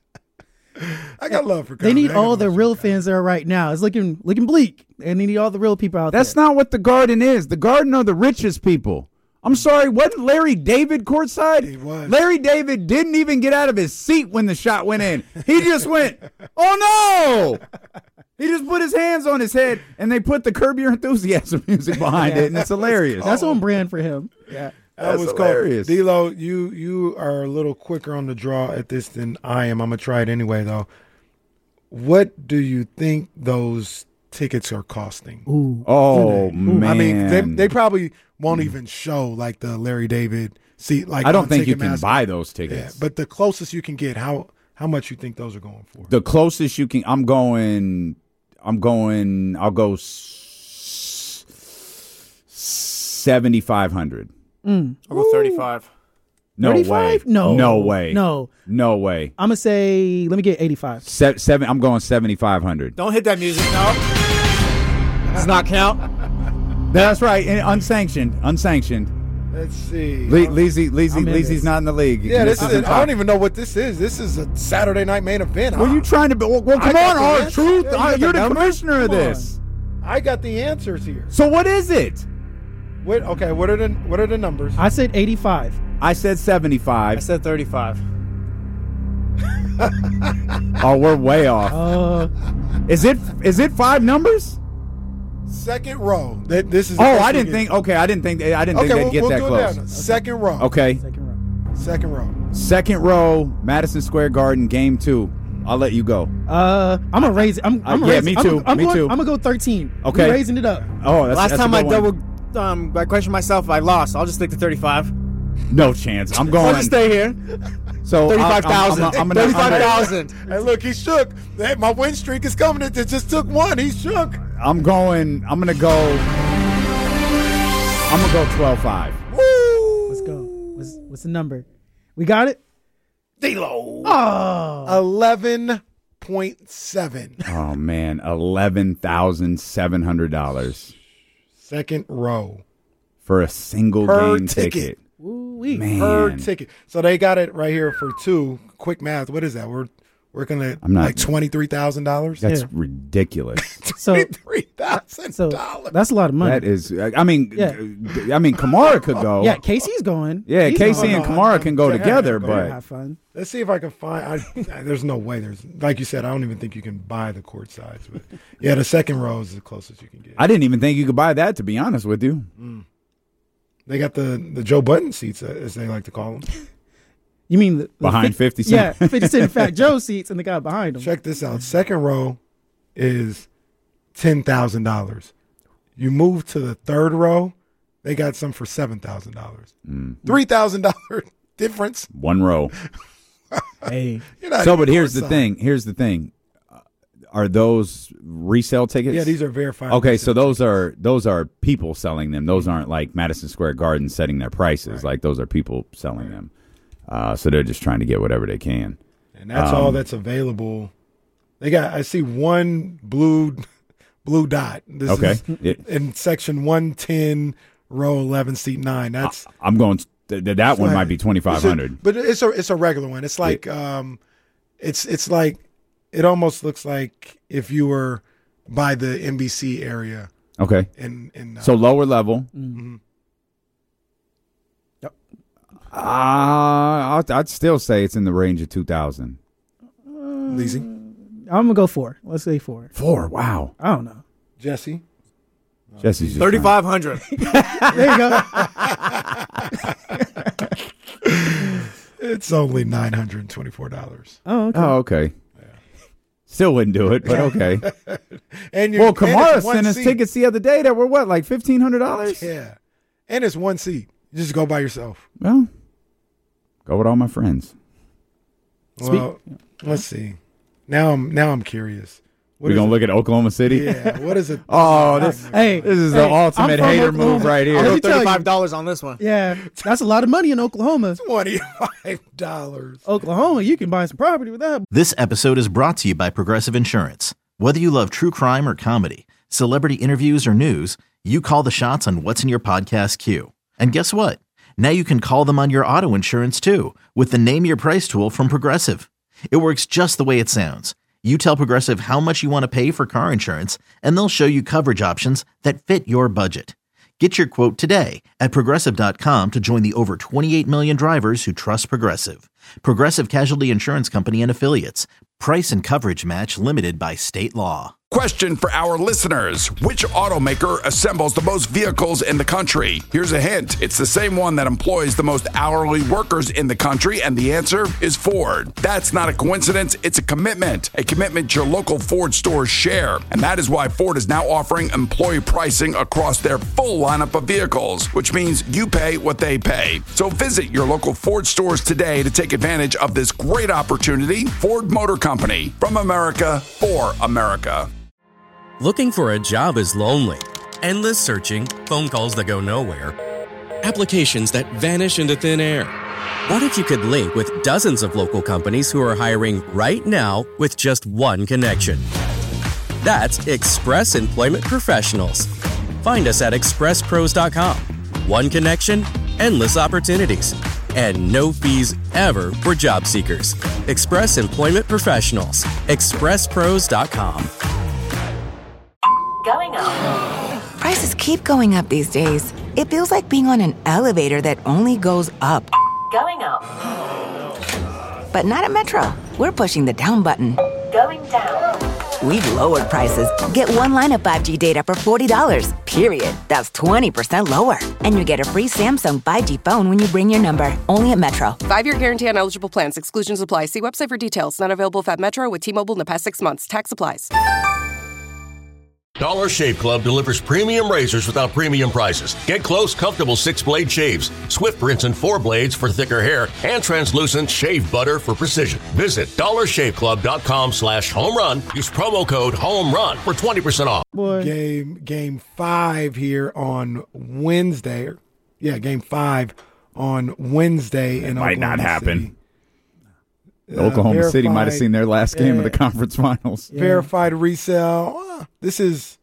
I got love for Kylie. They need all the real fans there right now. It's looking bleak, and they need all the real people out there. That's not what the Garden is. The Garden are the richest people. I'm sorry, wasn't Larry David courtside? He was. Larry David didn't even get out of his seat when the shot went in. He just went, oh no! He just put his hands on his head, and they put the Curb Your Enthusiasm music behind it, and it's hilarious. That's on brand for him. Yeah. That was hilarious. Cool. D-Lo, you are a little quicker on the draw at this than I am. I'm going to try it anyway, though. What do you think those tickets are costing? Man. I mean, they probably won't even show like the Larry David seat. Like I don't think you can Ticketmaster. buy those tickets. Yeah, but the closest you can get, how much you think those are going for? The closest you can, I'll go 7,500. I'll go 35. No 35? way. No way. No way. I'm gonna say, let me get 85. I'm going 7,500. Don't hit that music, no. Does not count. That's right. And unsanctioned. Let's see. Leezy's not in the league. Yeah, I don't even know what this is. This is a Saturday night main event. Well, you trying to? Well, come on, R-Truth. Yeah, You're the commissioner of this. I got the answers here. So what is it? What are the numbers? I said 85. I said 75. I said 35. Oh, we're way off. Is it 5 numbers? Second row. This is. I didn't think they'd get that close. Second row. Okay. Second row. Second row, Madison Square Garden, game 2. I'll let you go. I'm gonna raise it. I'm raising. Me too. I'm gonna go 13. Okay. We're raising it up. Oh, that's Last time a I good one. I questioned myself. I lost. I'll just stick to 35. No chance. I'm going. I'll just stay here. So 35,000. I'm 35,000. Hey, look, he shook. Hey, my win streak is coming. It just took one. He shook. I'm gonna go 12-5. Woo! Let's go. What's the number? We got it. D-Lo. Oh. 11.7. Oh man, $11,700 Second row for a single per game ticket. Ooh-wee. Man. Per ticket. So they got it right here for 2. Quick math. What is that? We're working at I'm not- like $23,000. That's Yeah. ridiculous. So $23,000. that's a lot of money. That is, I mean, Yeah. Kamara could go. Yeah, Casey's going. Yeah, He's Casey going. and Kamara can go Yeah, together, go but Have fun. Let's see if I can find. There's no way. Like you said, I don't even think you can buy the court sides. But yeah, the second row is the closest you can get. I didn't even think you could buy that, to be honest with you. They got the Joe Budden seats, as they like to call them. You mean the Behind 50 Cent? Yeah, 50 Cent Fat Joe seats and the guy behind him. Check this out. Second row is $10,000. You move to the third row, they got some for $7,000. $3,000 difference. One row. Hey, So, but here's the thing. Here's the thing. Are those resale tickets? Yeah, these are verified. Okay, so those are people selling them. Those aren't like Madison Square Garden setting their prices. Like those are people selling them. So they're just trying to get whatever they can. And that's all that's available. They got. I see one blue dot. This Okay. is in section 110, row 11, seat 9. That's I'm going. That one might be $2,500. but it's a regular one. It's like it's like it almost looks like if you were by the NBC area. Okay. So lower level. Mm-hmm. Yep. I'd still say it's in the range of 2,000. Leasy. I'm gonna go 4. Let's say 4. 4. Wow. I don't know. Jesse. Jesse's just 3,500. There you go. It's only $924. Oh, okay. Oh, okay. Still wouldn't do it, but okay. And Kamara it's one sent us seat. tickets the other day that were what, like $1,500? Yeah, and it's one seat. You just go by yourself. Well, go with all my friends. Well, let's see. Now I'm curious. What We're is gonna it? look at Oklahoma City. Yeah. What is it? Oh, this is the ultimate I'm from hater Oklahoma. move right I'll here. go tell you. $35 on this one. Yeah, that's a lot of money in Oklahoma. $25. Oklahoma, you can buy some property with that. This episode is brought to you by Progressive Insurance. Whether you love true crime or comedy, celebrity interviews or news, you call the shots on what's in your podcast queue. And guess what? Now you can call them on your auto insurance too with the Name Your Price tool from Progressive. It works just the way it sounds. You tell Progressive how much you want to pay for car insurance, and they'll show you coverage options that fit your budget. Get your quote today at Progressive.com to join the over 28 million drivers who trust Progressive. Progressive Casualty Insurance Company and Affiliates. Price and coverage match limited by state law. Question for our listeners. Which automaker assembles the most vehicles in the country? Here's a hint. It's the same one that employs the most hourly workers in the country, and the answer is Ford. That's not a coincidence. It's a commitment your local Ford stores share. And that is why Ford is now offering employee pricing across their full lineup of vehicles, which means you pay what they pay. So visit your local Ford stores today to take advantage of this great opportunity. Ford Motor Company, from America for America. Looking for a job is lonely. Endless searching, phone calls that go nowhere, applications that vanish into thin air. What if you could link with dozens of local companies who are hiring right now with just one connection? That's Express Employment Professionals. Find us at expresspros.com. One connection, endless opportunities, and no fees ever for job seekers. Express Employment Professionals. expresspros.com. Going up. Prices keep going up these days. It feels like being on an elevator that only goes up. Going up. But not at Metro. We're pushing the down button. Going down. We've lowered prices. Get one line of 5G data for $40, period. That's 20% lower. And you get a free Samsung 5G phone when you bring your number. Only at Metro. 5-year guarantee on eligible plans. Exclusions apply. See website for details. Not available at Metro with T-Mobile in the past 6 months. Tax applies. Dollar Shave Club delivers premium razors without premium prices. Get close, comfortable 6-blade shaves, Swift rinse and 4 blades for thicker hair, and translucent shave butter for precision. Visit dollarshaveclub.com/home run. Use promo code HOMERUN for 20% off. Boy. Game 5 here on Wednesday. Yeah, game 5 on Wednesday. It in might not Oklahoma happen. City. Oklahoma City might have seen their last game of the conference finals. Verified resale. This is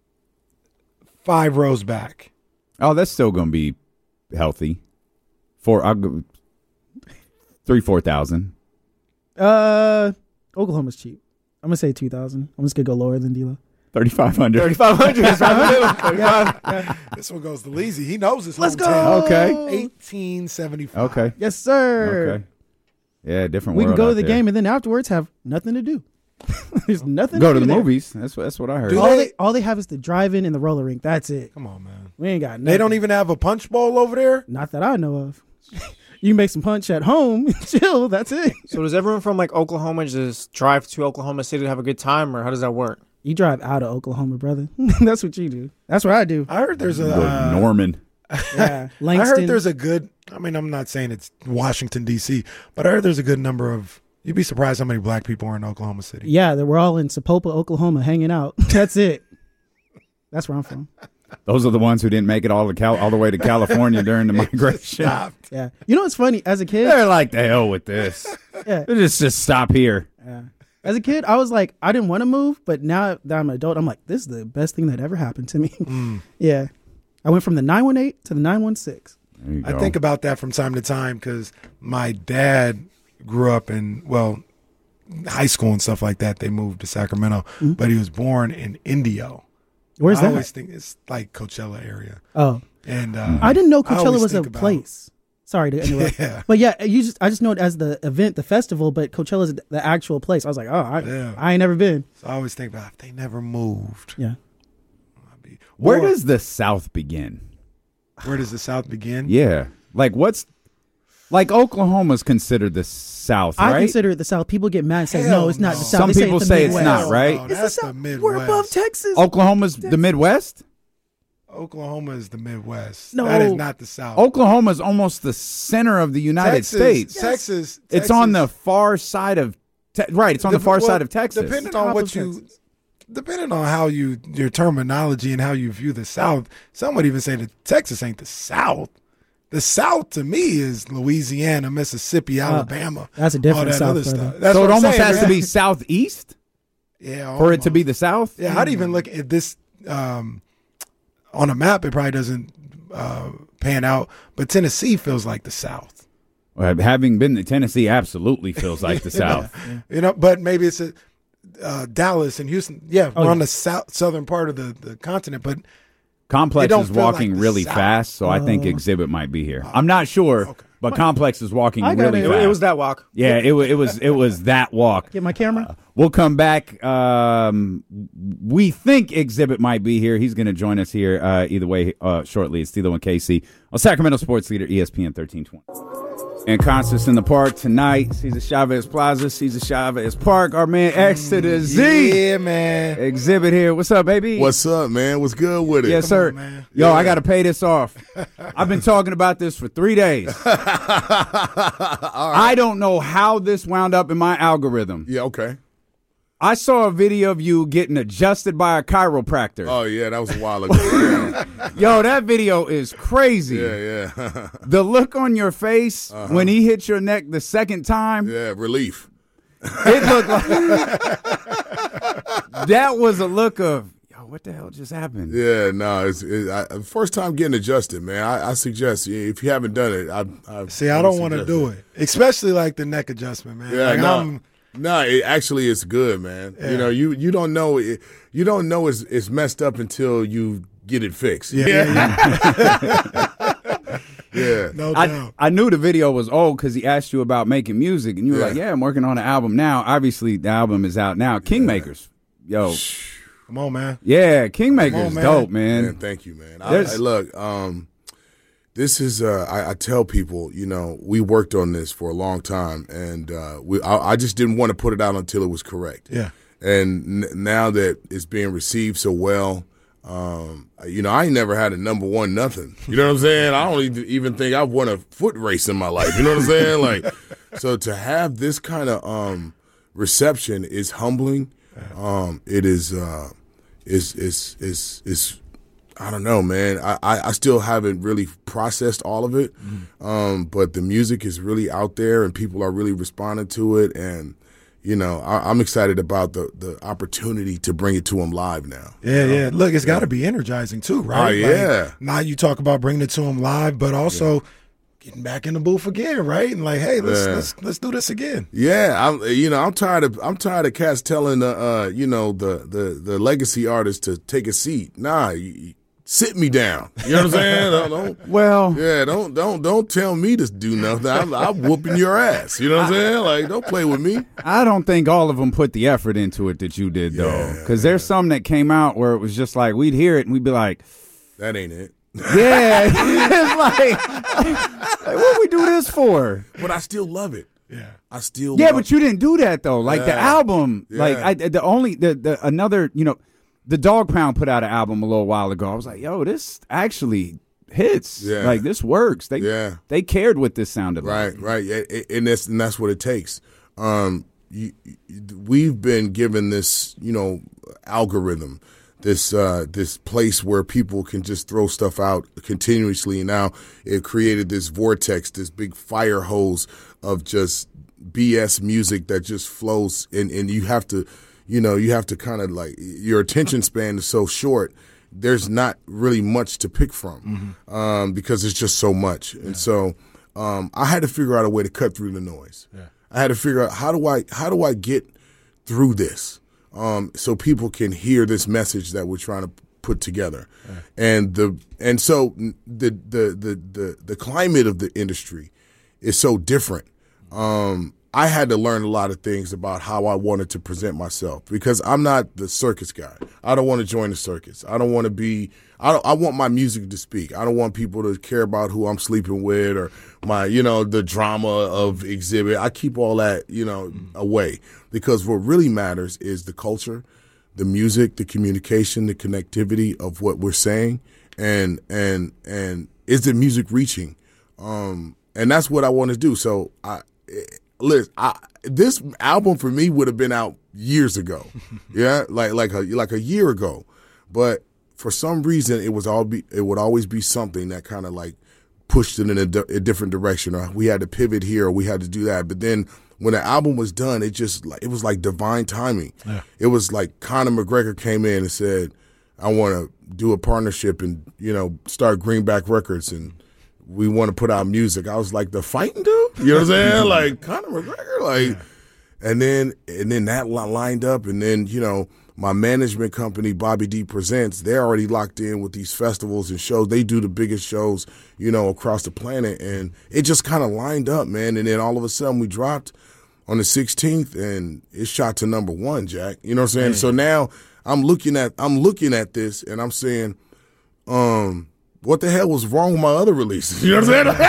5 rows back. Oh, that's still going to be healthy. I'll go 3,000-4,000. Oklahoma's cheap. I'm gonna say 2,000. I'm just gonna go lower than D'Lo. 3,500. 3,500 is right. Yeah. This one goes to Leezy. He knows his Let's hometown. go. Okay. 1875. Okay. Yes, sir. Okay. Yeah, different We world can go to out the there. game and then afterwards have nothing to do. There's nothing. Go to do the there. movies. That's what I heard. All they have is the drive-in and the roller rink. That's it. Come on, man. We ain't got nothing. They don't even have a punch bowl over there? Not that I know of. You can make some punch at home and chill. That's it. So does everyone from like Oklahoma just drive to Oklahoma City to have a good time, or how does that work? You drive out of Oklahoma, brother. That's what you do. That's what I do. I heard there's Go to Norman. Yeah, I Langston. heard there's a good, I mean, I'm not saying it's Washington, D.C., but I heard there's a good number of, you'd be surprised how many black people are in Oklahoma City. Yeah, we're all in Sapulpa, Oklahoma, hanging out. That's it. That's where I'm from. Those are the ones who didn't make it all the way to California during the migration. Yeah. You know what's funny? As a kid, They're like, the hell with this. Yeah. They just stop here. Yeah. As a kid, I was like, I didn't want to move, but now that I'm an adult, I'm like, this is the best thing that ever happened to me. Yeah. I went from the 918 to the 916. There you I go. think about that from time to time because my dad grew up in, well, high school and stuff like that. They moved to Sacramento, but he was born in Indio. Where's I that? always think it's like Coachella area. Oh. And I didn't know I Coachella always was a think about- place. Sorry to interrupt. Yeah. But yeah, I just know it as the event, the festival, but Coachella's the actual place. I was like, oh, I ain't never been. So I always think about if they never moved. Yeah. Where does the South begin? Where does the South begin? Yeah. Like Oklahoma's considered the South, right? I consider it the South. People get mad and say, Hell no, it's not no. the South. Some They people the say it's Midwest. not, right? No, It's that's the the South. Midwest. We're above Texas. Oklahoma's the Midwest? Oklahoma is the Midwest. No. That is not the South. Oklahoma's almost the center of the United States. Texas. It's on the far side of right. It's on the far side of Texas. Depending on what you, depending on how your terminology and how you view the South, some would even say that Texas ain't the South. The South to me is Louisiana, Mississippi, Alabama. That's a different all that South, other brother. stuff. That's So what it I'm almost saying. has to be southeast yeah, for it to almost. be the South. Yeah, I'd even look at this on a map. It probably doesn't pan out, but Tennessee feels like the South. Well, having been to Tennessee, absolutely feels like the South. You know, but maybe it's Dallas and Houston. Yeah, we're on the southern part of the continent, but Complex don't is feel walking like the really South. fast, so I think Exhibit might be here. I'm not sure, but Complex is walking I got really it. fast. It was that walk. Yeah, it was that walk. Get my camera. We'll come back. We think Exhibit might be here. He's going to join us here either way shortly. It's Stilo and Casey on Sacramento Sports Leader ESPN 1320. And concerts in the park tonight. Cesar Chavez Plaza, Cesar Chavez Park. Our man X to the Z. yeah, man. Exhibit here. What's up, baby? What's up, man? What's good with it? Yes, sir. on, man. Yo, I got to pay this off. I've been talking about this for 3 days. I don't know how this wound up in my algorithm. Yeah, okay. I saw a video of you getting adjusted by a chiropractor. Oh, yeah, that was a while ago. Yeah, Yo, that video is crazy. yeah. The look on your face when he hit your neck the second time, Yeah, relief. it looked like that was a look of, yo, what the hell just happened? Yeah, no, first time getting adjusted, man. I suggest if you haven't done it, I don't want to do it, especially like the neck adjustment, man. Yeah, Like, no, it actually it's good, man. Yeah. You know, you don't know it's messed up until you get it fixed. Yeah. Yeah. No doubt. I knew the video was old because he asked you about making music, and you were Yeah. like, yeah, I'm working on an album now. Obviously, the album is out now. Kingmakers. Yo. Come on, man. Yeah, Kingmakers man. dope, man. Man, thank you, man. There's- Look, this is I tell people, you know, we worked on this for a long time, and I just didn't want to put it out until it was correct. Yeah. And now that it's being received so well, you know, I ain't never had a number one nothing. You know what I'm saying? I don't even think I've won a foot race in my life. You know what I'm saying? Like, so to have this kind of reception is humbling. It is I don't know, man. I still haven't really processed all of it, but the music is really out there, and people are really responding to it, and you know, I'm excited about the opportunity to bring it to them live now. Yeah, yeah. Look, it's got to be energizing too, right? Oh, yeah. Like, now you talk about bringing it to them live, but also getting back in the booth again, right? And like, hey, let's do this again. Yeah, I'm tired of cats telling the legacy artists to take a seat. Nah, sit me down. You know what I'm saying? Don't tell me to do nothing. I'm whooping your ass. You know what I'm saying? Like, don't play with me. I don't think all of them put the effort into it that you did, though. Because there's some that came out where it was just like, we'd hear it and we'd be like, that ain't it. Yeah. It's like, what we do this for? But I still love it. Yeah. But you didn't do that, though. Like, the album, the Dog Pound put out an album a little while ago. I was like, yo, this actually hits. Yeah. Like, this works. They cared what this sounded like. Right. And that's what it takes. We've been given this, algorithm, this place where people can just throw stuff out continuously. And now it created this vortex, this big fire hose of just BS music that just flows. And you have to, you have to kind of like, your attention span is so short. There's not really much to pick from because it's just so much. Yeah. And so I had to figure out a way to cut through the noise. Yeah. I had to figure out how do I get through this so people can hear this message that we're trying to put together. Yeah. And so the climate of the industry is so different. I had to learn a lot of things about how I wanted to present myself because I'm not the circus guy. I don't want to join the circus. I don't want to be – I want my music to speak. I don't want people to care about who I'm sleeping with or my, the drama of Exhibit. I keep all that, away because what really matters is the culture, the music, the communication, the connectivity of what we're saying and is the music reaching? And that's what I want to do. So listen, this album for me would have been out years ago, like a year ago, but for some reason it would always be something that kind of like pushed it in a different direction, or we had to pivot here, or we had to do that. But then when the album was done, it was like divine timing. Yeah. It was like Conor McGregor came in and said, "I want to do a partnership and start Greenback Records and." We want to put out music. I was like, the fighting dude? You know what I'm saying? Like Conor McGregor, and then that lined up, and then my management company, Bobby D Presents, they're already locked in with these festivals and shows. They do the biggest shows, across the planet, and it just kind of lined up, man. And then all of a sudden, we dropped on the 16th, and it shot to number 1, Jack. You know what I'm saying? Hey. So now I'm looking at this, and I'm saying, what the hell was wrong with my other releases? You know what I'm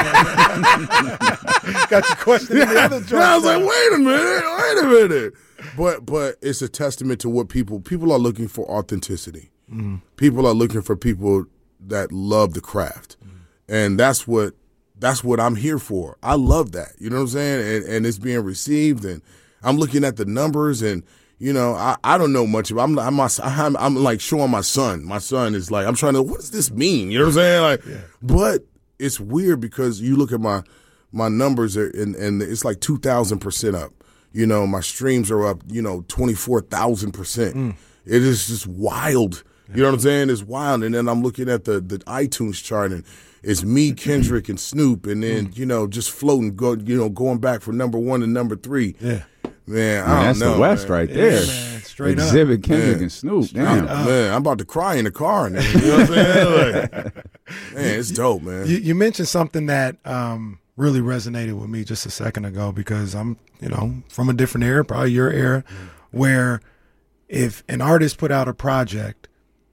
saying? Got your question in the other joint. I was like, wait a minute. But it's a testament to what people are looking for authenticity. Mm-hmm. People are looking for people that love the craft. Mm-hmm. And that's what I'm here for. I love that. You know what I'm saying? And it's being received, and I'm looking at the numbers, and I don't know much about. I'm like showing my son. My son is like, I'm trying to. What does this mean? You know what I'm saying? But it's weird because you look at my numbers and it's like 2,000% up. My streams are up. 24,000%. It is just wild. You know what I'm saying? It's wild. And then I'm looking at the iTunes chart, and it's me, Kendrick, and Snoop, and then just floating, going back from number 1 to number 3. Yeah. Man, I don't know. That's the West right there. Yeah, man, straight Exhibit, Kendrick, and Snoop. Man, I'm about to cry in the car. You know what I'm saying? Like, man, it's dope, man. You mentioned something that really resonated with me just a second ago because I'm, from a different era, probably your era, where if an artist put out a project,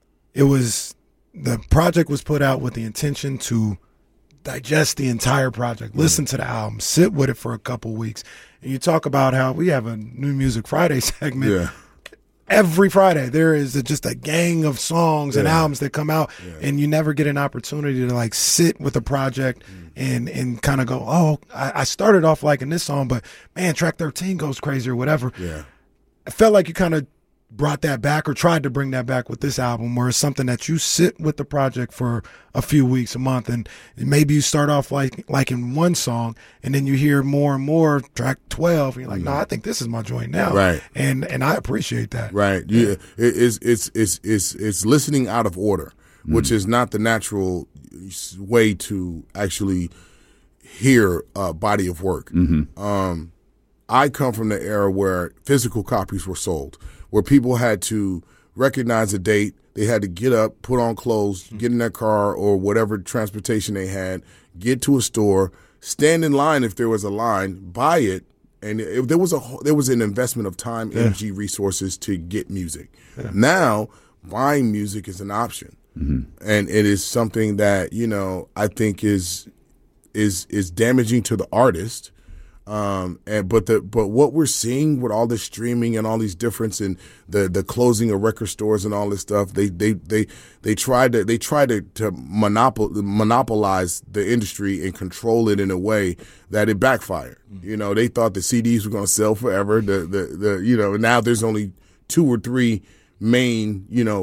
the project was put out with the intention to digest the entire project, listen to the album, sit with it for a couple weeks. And you talk about how we have a New Music Friday segment. Yeah. Every Friday there is just a gang of songs and albums that come out, and you never get an opportunity to like sit with a project and kind of go, oh, I started off liking this song, but man, track 13 goes crazy or whatever. Yeah. I felt like you kind of brought that back or tried to bring that back with this album, where it's something that you sit with the project for a few weeks, a month, and maybe you start off like in one song, and then you hear more and more track 12, and you're like, no, I think this is my joint now. Right. And I appreciate that. Right. Yeah. It's listening out of order, which is not the natural way to actually hear a body of work. I come from the era where physical copies were sold, where people had to recognize a date. They had to get up, put on clothes, get in their car or whatever transportation they had, get to a store, stand in line if there was a line, buy it, and there was an investment of time, energy, resources to get music. Now, buying music is an option, and it is something that I think is damaging to the artist. But what we're seeing with all this streaming and all these difference in the closing of record stores and all this stuff, they tried to monopolize the industry and control it in a way that it backfired. They thought the CDs were going to sell forever. Now there's only 2 or 3 main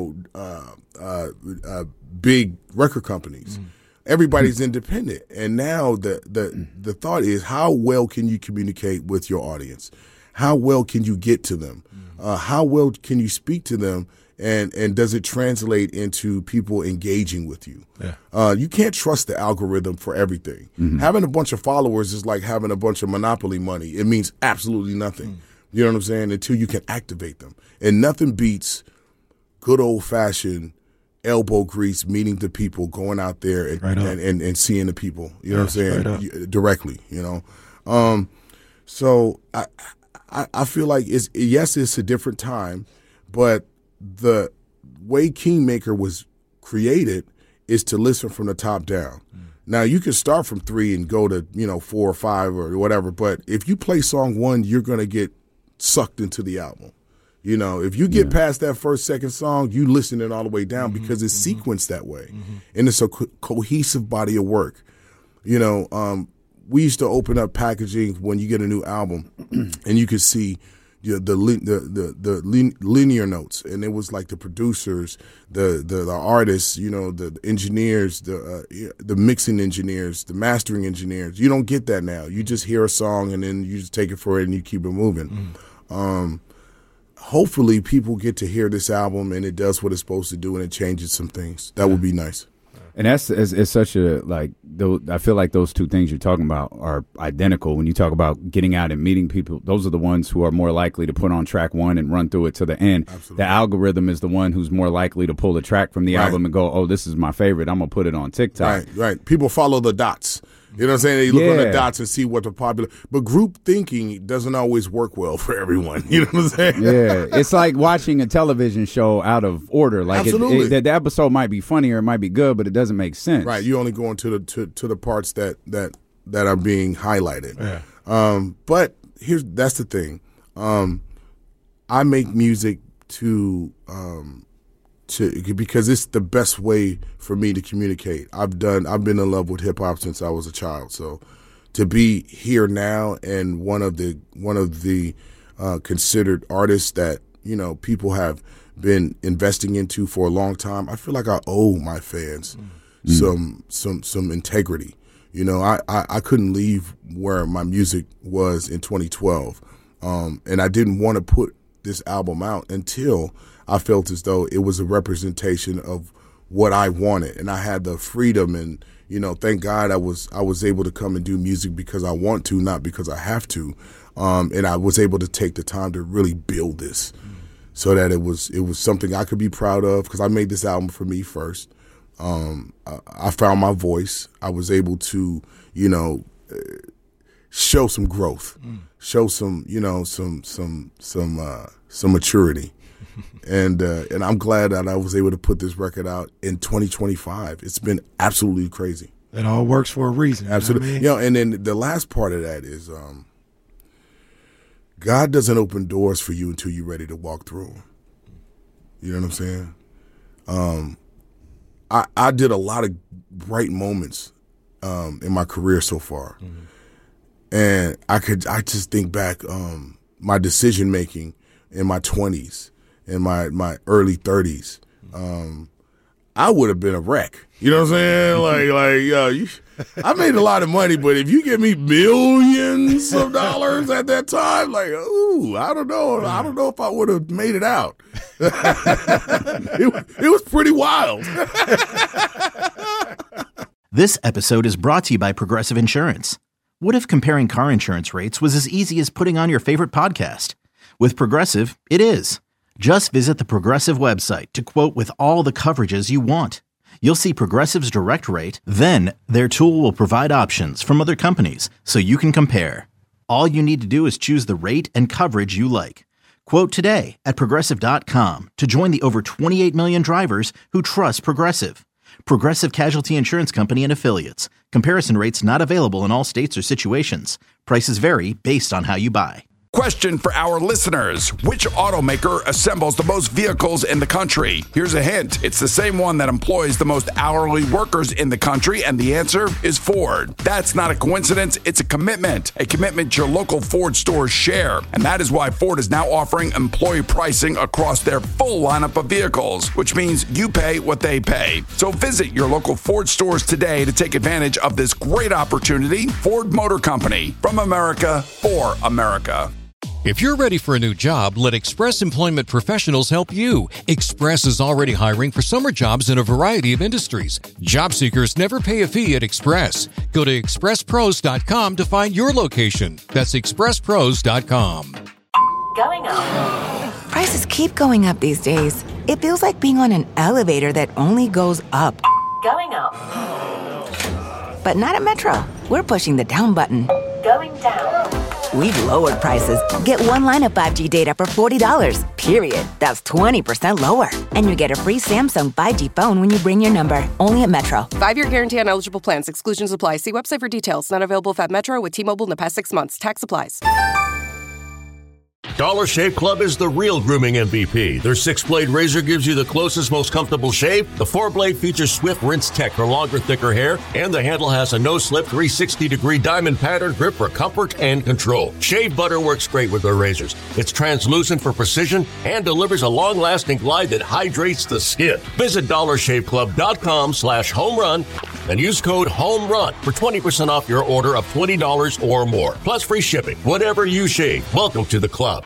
big record companies. Everybody's independent, and now the thought is, how well can you communicate with your audience? How well can you get to them? How well can you speak to them? And does it translate into people engaging with you? You can't trust the algorithm for everything. Having a bunch of followers is like having a bunch of monopoly money. It means absolutely nothing. You know what I'm saying? Until you can activate them, and nothing beats good old fashioned elbow grease, meeting the people, going out there and seeing the people, you know what I'm saying, directly, So I feel like it's a different time, but the way Kingmaker was created is to listen from the top down. Now you can start from 3 and go to 4 or 5 or whatever, but if you play song 1, you're gonna get sucked into the album. If you get past that first, second song, you listen it all the way down because it's sequenced that way. And it's a cohesive body of work. We used to open up packaging when you get a new album and you could see the linear notes. And it was like the producers, the artists, the engineers, the mixing engineers, the mastering engineers. You don't get that now. You just hear a song and then you just take it for it and you keep it moving. Hopefully people get to hear this album and it does what it's supposed to do and it changes some things. That would be nice. And that's it's such a I feel like those two things you're talking about are identical. When you talk about getting out and meeting people, those are the ones who are more likely to put on track 1 and run through it to the end. Absolutely. The algorithm is the one who's more likely to pull a track from the album and go, oh, this is my favorite, I'm going to put it on TikTok. Right. People follow the dots. You know what I'm saying? They look on the dots and see what the popular. But group thinking doesn't always work well for everyone. You know what I'm saying? Yeah, it's like watching a television show out of order. Like the episode might be funny or it might be good, but it doesn't make sense. Right. You only go into the parts that are being highlighted. Yeah. But that's the thing. I make music because it's the best way for me to communicate. I've been in love with hip hop since I was a child. So to be here now and one of the considered artists that people have been investing into for a long time, I feel like I owe my fans some integrity. I couldn't leave where my music was in 2012, and I didn't want to put this album out until I felt as though it was a representation of what I wanted, and I had the freedom. And thank God I was able to come and do music because I want to, not because I have to. And I was able to take the time to really build this, so that it was something I could be proud of. Because I made this album for me first. I found my voice. I was able to, show some growth, show some maturity. And I'm glad that I was able to put this record out in 2025. It's been absolutely crazy. It all works for a reason. Absolutely. And then the last part of that is God doesn't open doors for you until you're ready to walk through them. You know what I'm saying? I did a lot of bright moments in my career so far. And I just think back my decision making in my 20s. In my early 30s, I would have been a wreck. You know what I'm saying? I made a lot of money, but if you give me millions of dollars at that time, I don't know. I don't know if I would have made it out. It was pretty wild. This episode is brought to you by Progressive Insurance. What if comparing car insurance rates was as easy as putting on your favorite podcast? With Progressive, it is. Just visit the Progressive website to quote with all the coverages you want. You'll see Progressive's direct rate, then their tool will provide options from other companies so you can compare. All you need to do is choose the rate and coverage you like. Quote today at Progressive.com to join the over 28 million drivers who trust Progressive. Progressive Casualty Insurance Company and Affiliates. Comparison rates not available in all states or situations. Prices vary based on how you buy. Question for our listeners. Which automaker assembles the most vehicles in the country? Here's a hint. It's the same one that employs the most hourly workers in the country, and the answer is Ford. That's not a coincidence. It's a commitment your local Ford stores share. And that is why Ford is now offering employee pricing across their full lineup of vehicles, which means you pay what they pay. So visit your local Ford stores today to take advantage of this great opportunity. Ford Motor Company, from America, for America. If you're ready for a new job, let Express Employment Professionals help you. Express is already hiring for summer jobs in a variety of industries. Job seekers never pay a fee at Express. Go to expresspros.com to find your location. That's expresspros.com. Going up. Prices keep going up these days. It feels like being on an elevator that only goes up. Going up. But not at Metro. We're pushing the down button. Going down. We've lowered prices. Get one line of 5G data for $40, period. That's 20% lower. And you get a free Samsung 5G phone when you bring your number. Only at Metro. 5-year guarantee on eligible plans. Exclusions apply. See website for details. Not available at Metro with T-Mobile in the past 6 months. Tax applies. Dollar Shave Club is the real grooming MVP. Their 6-blade razor gives you the closest, most comfortable shave. The 4-blade features swift rinse tech for longer, thicker hair. And the handle has a no-slip 360-degree diamond pattern grip for comfort and control. Shave butter works great with their razors. It's translucent for precision and delivers a long-lasting glide that hydrates the skin. Visit DollarShaveClub.com/homerun and use code HOMERUN for 20% off your order of $20 or more. Plus free shipping. Whatever you shave, welcome to the club.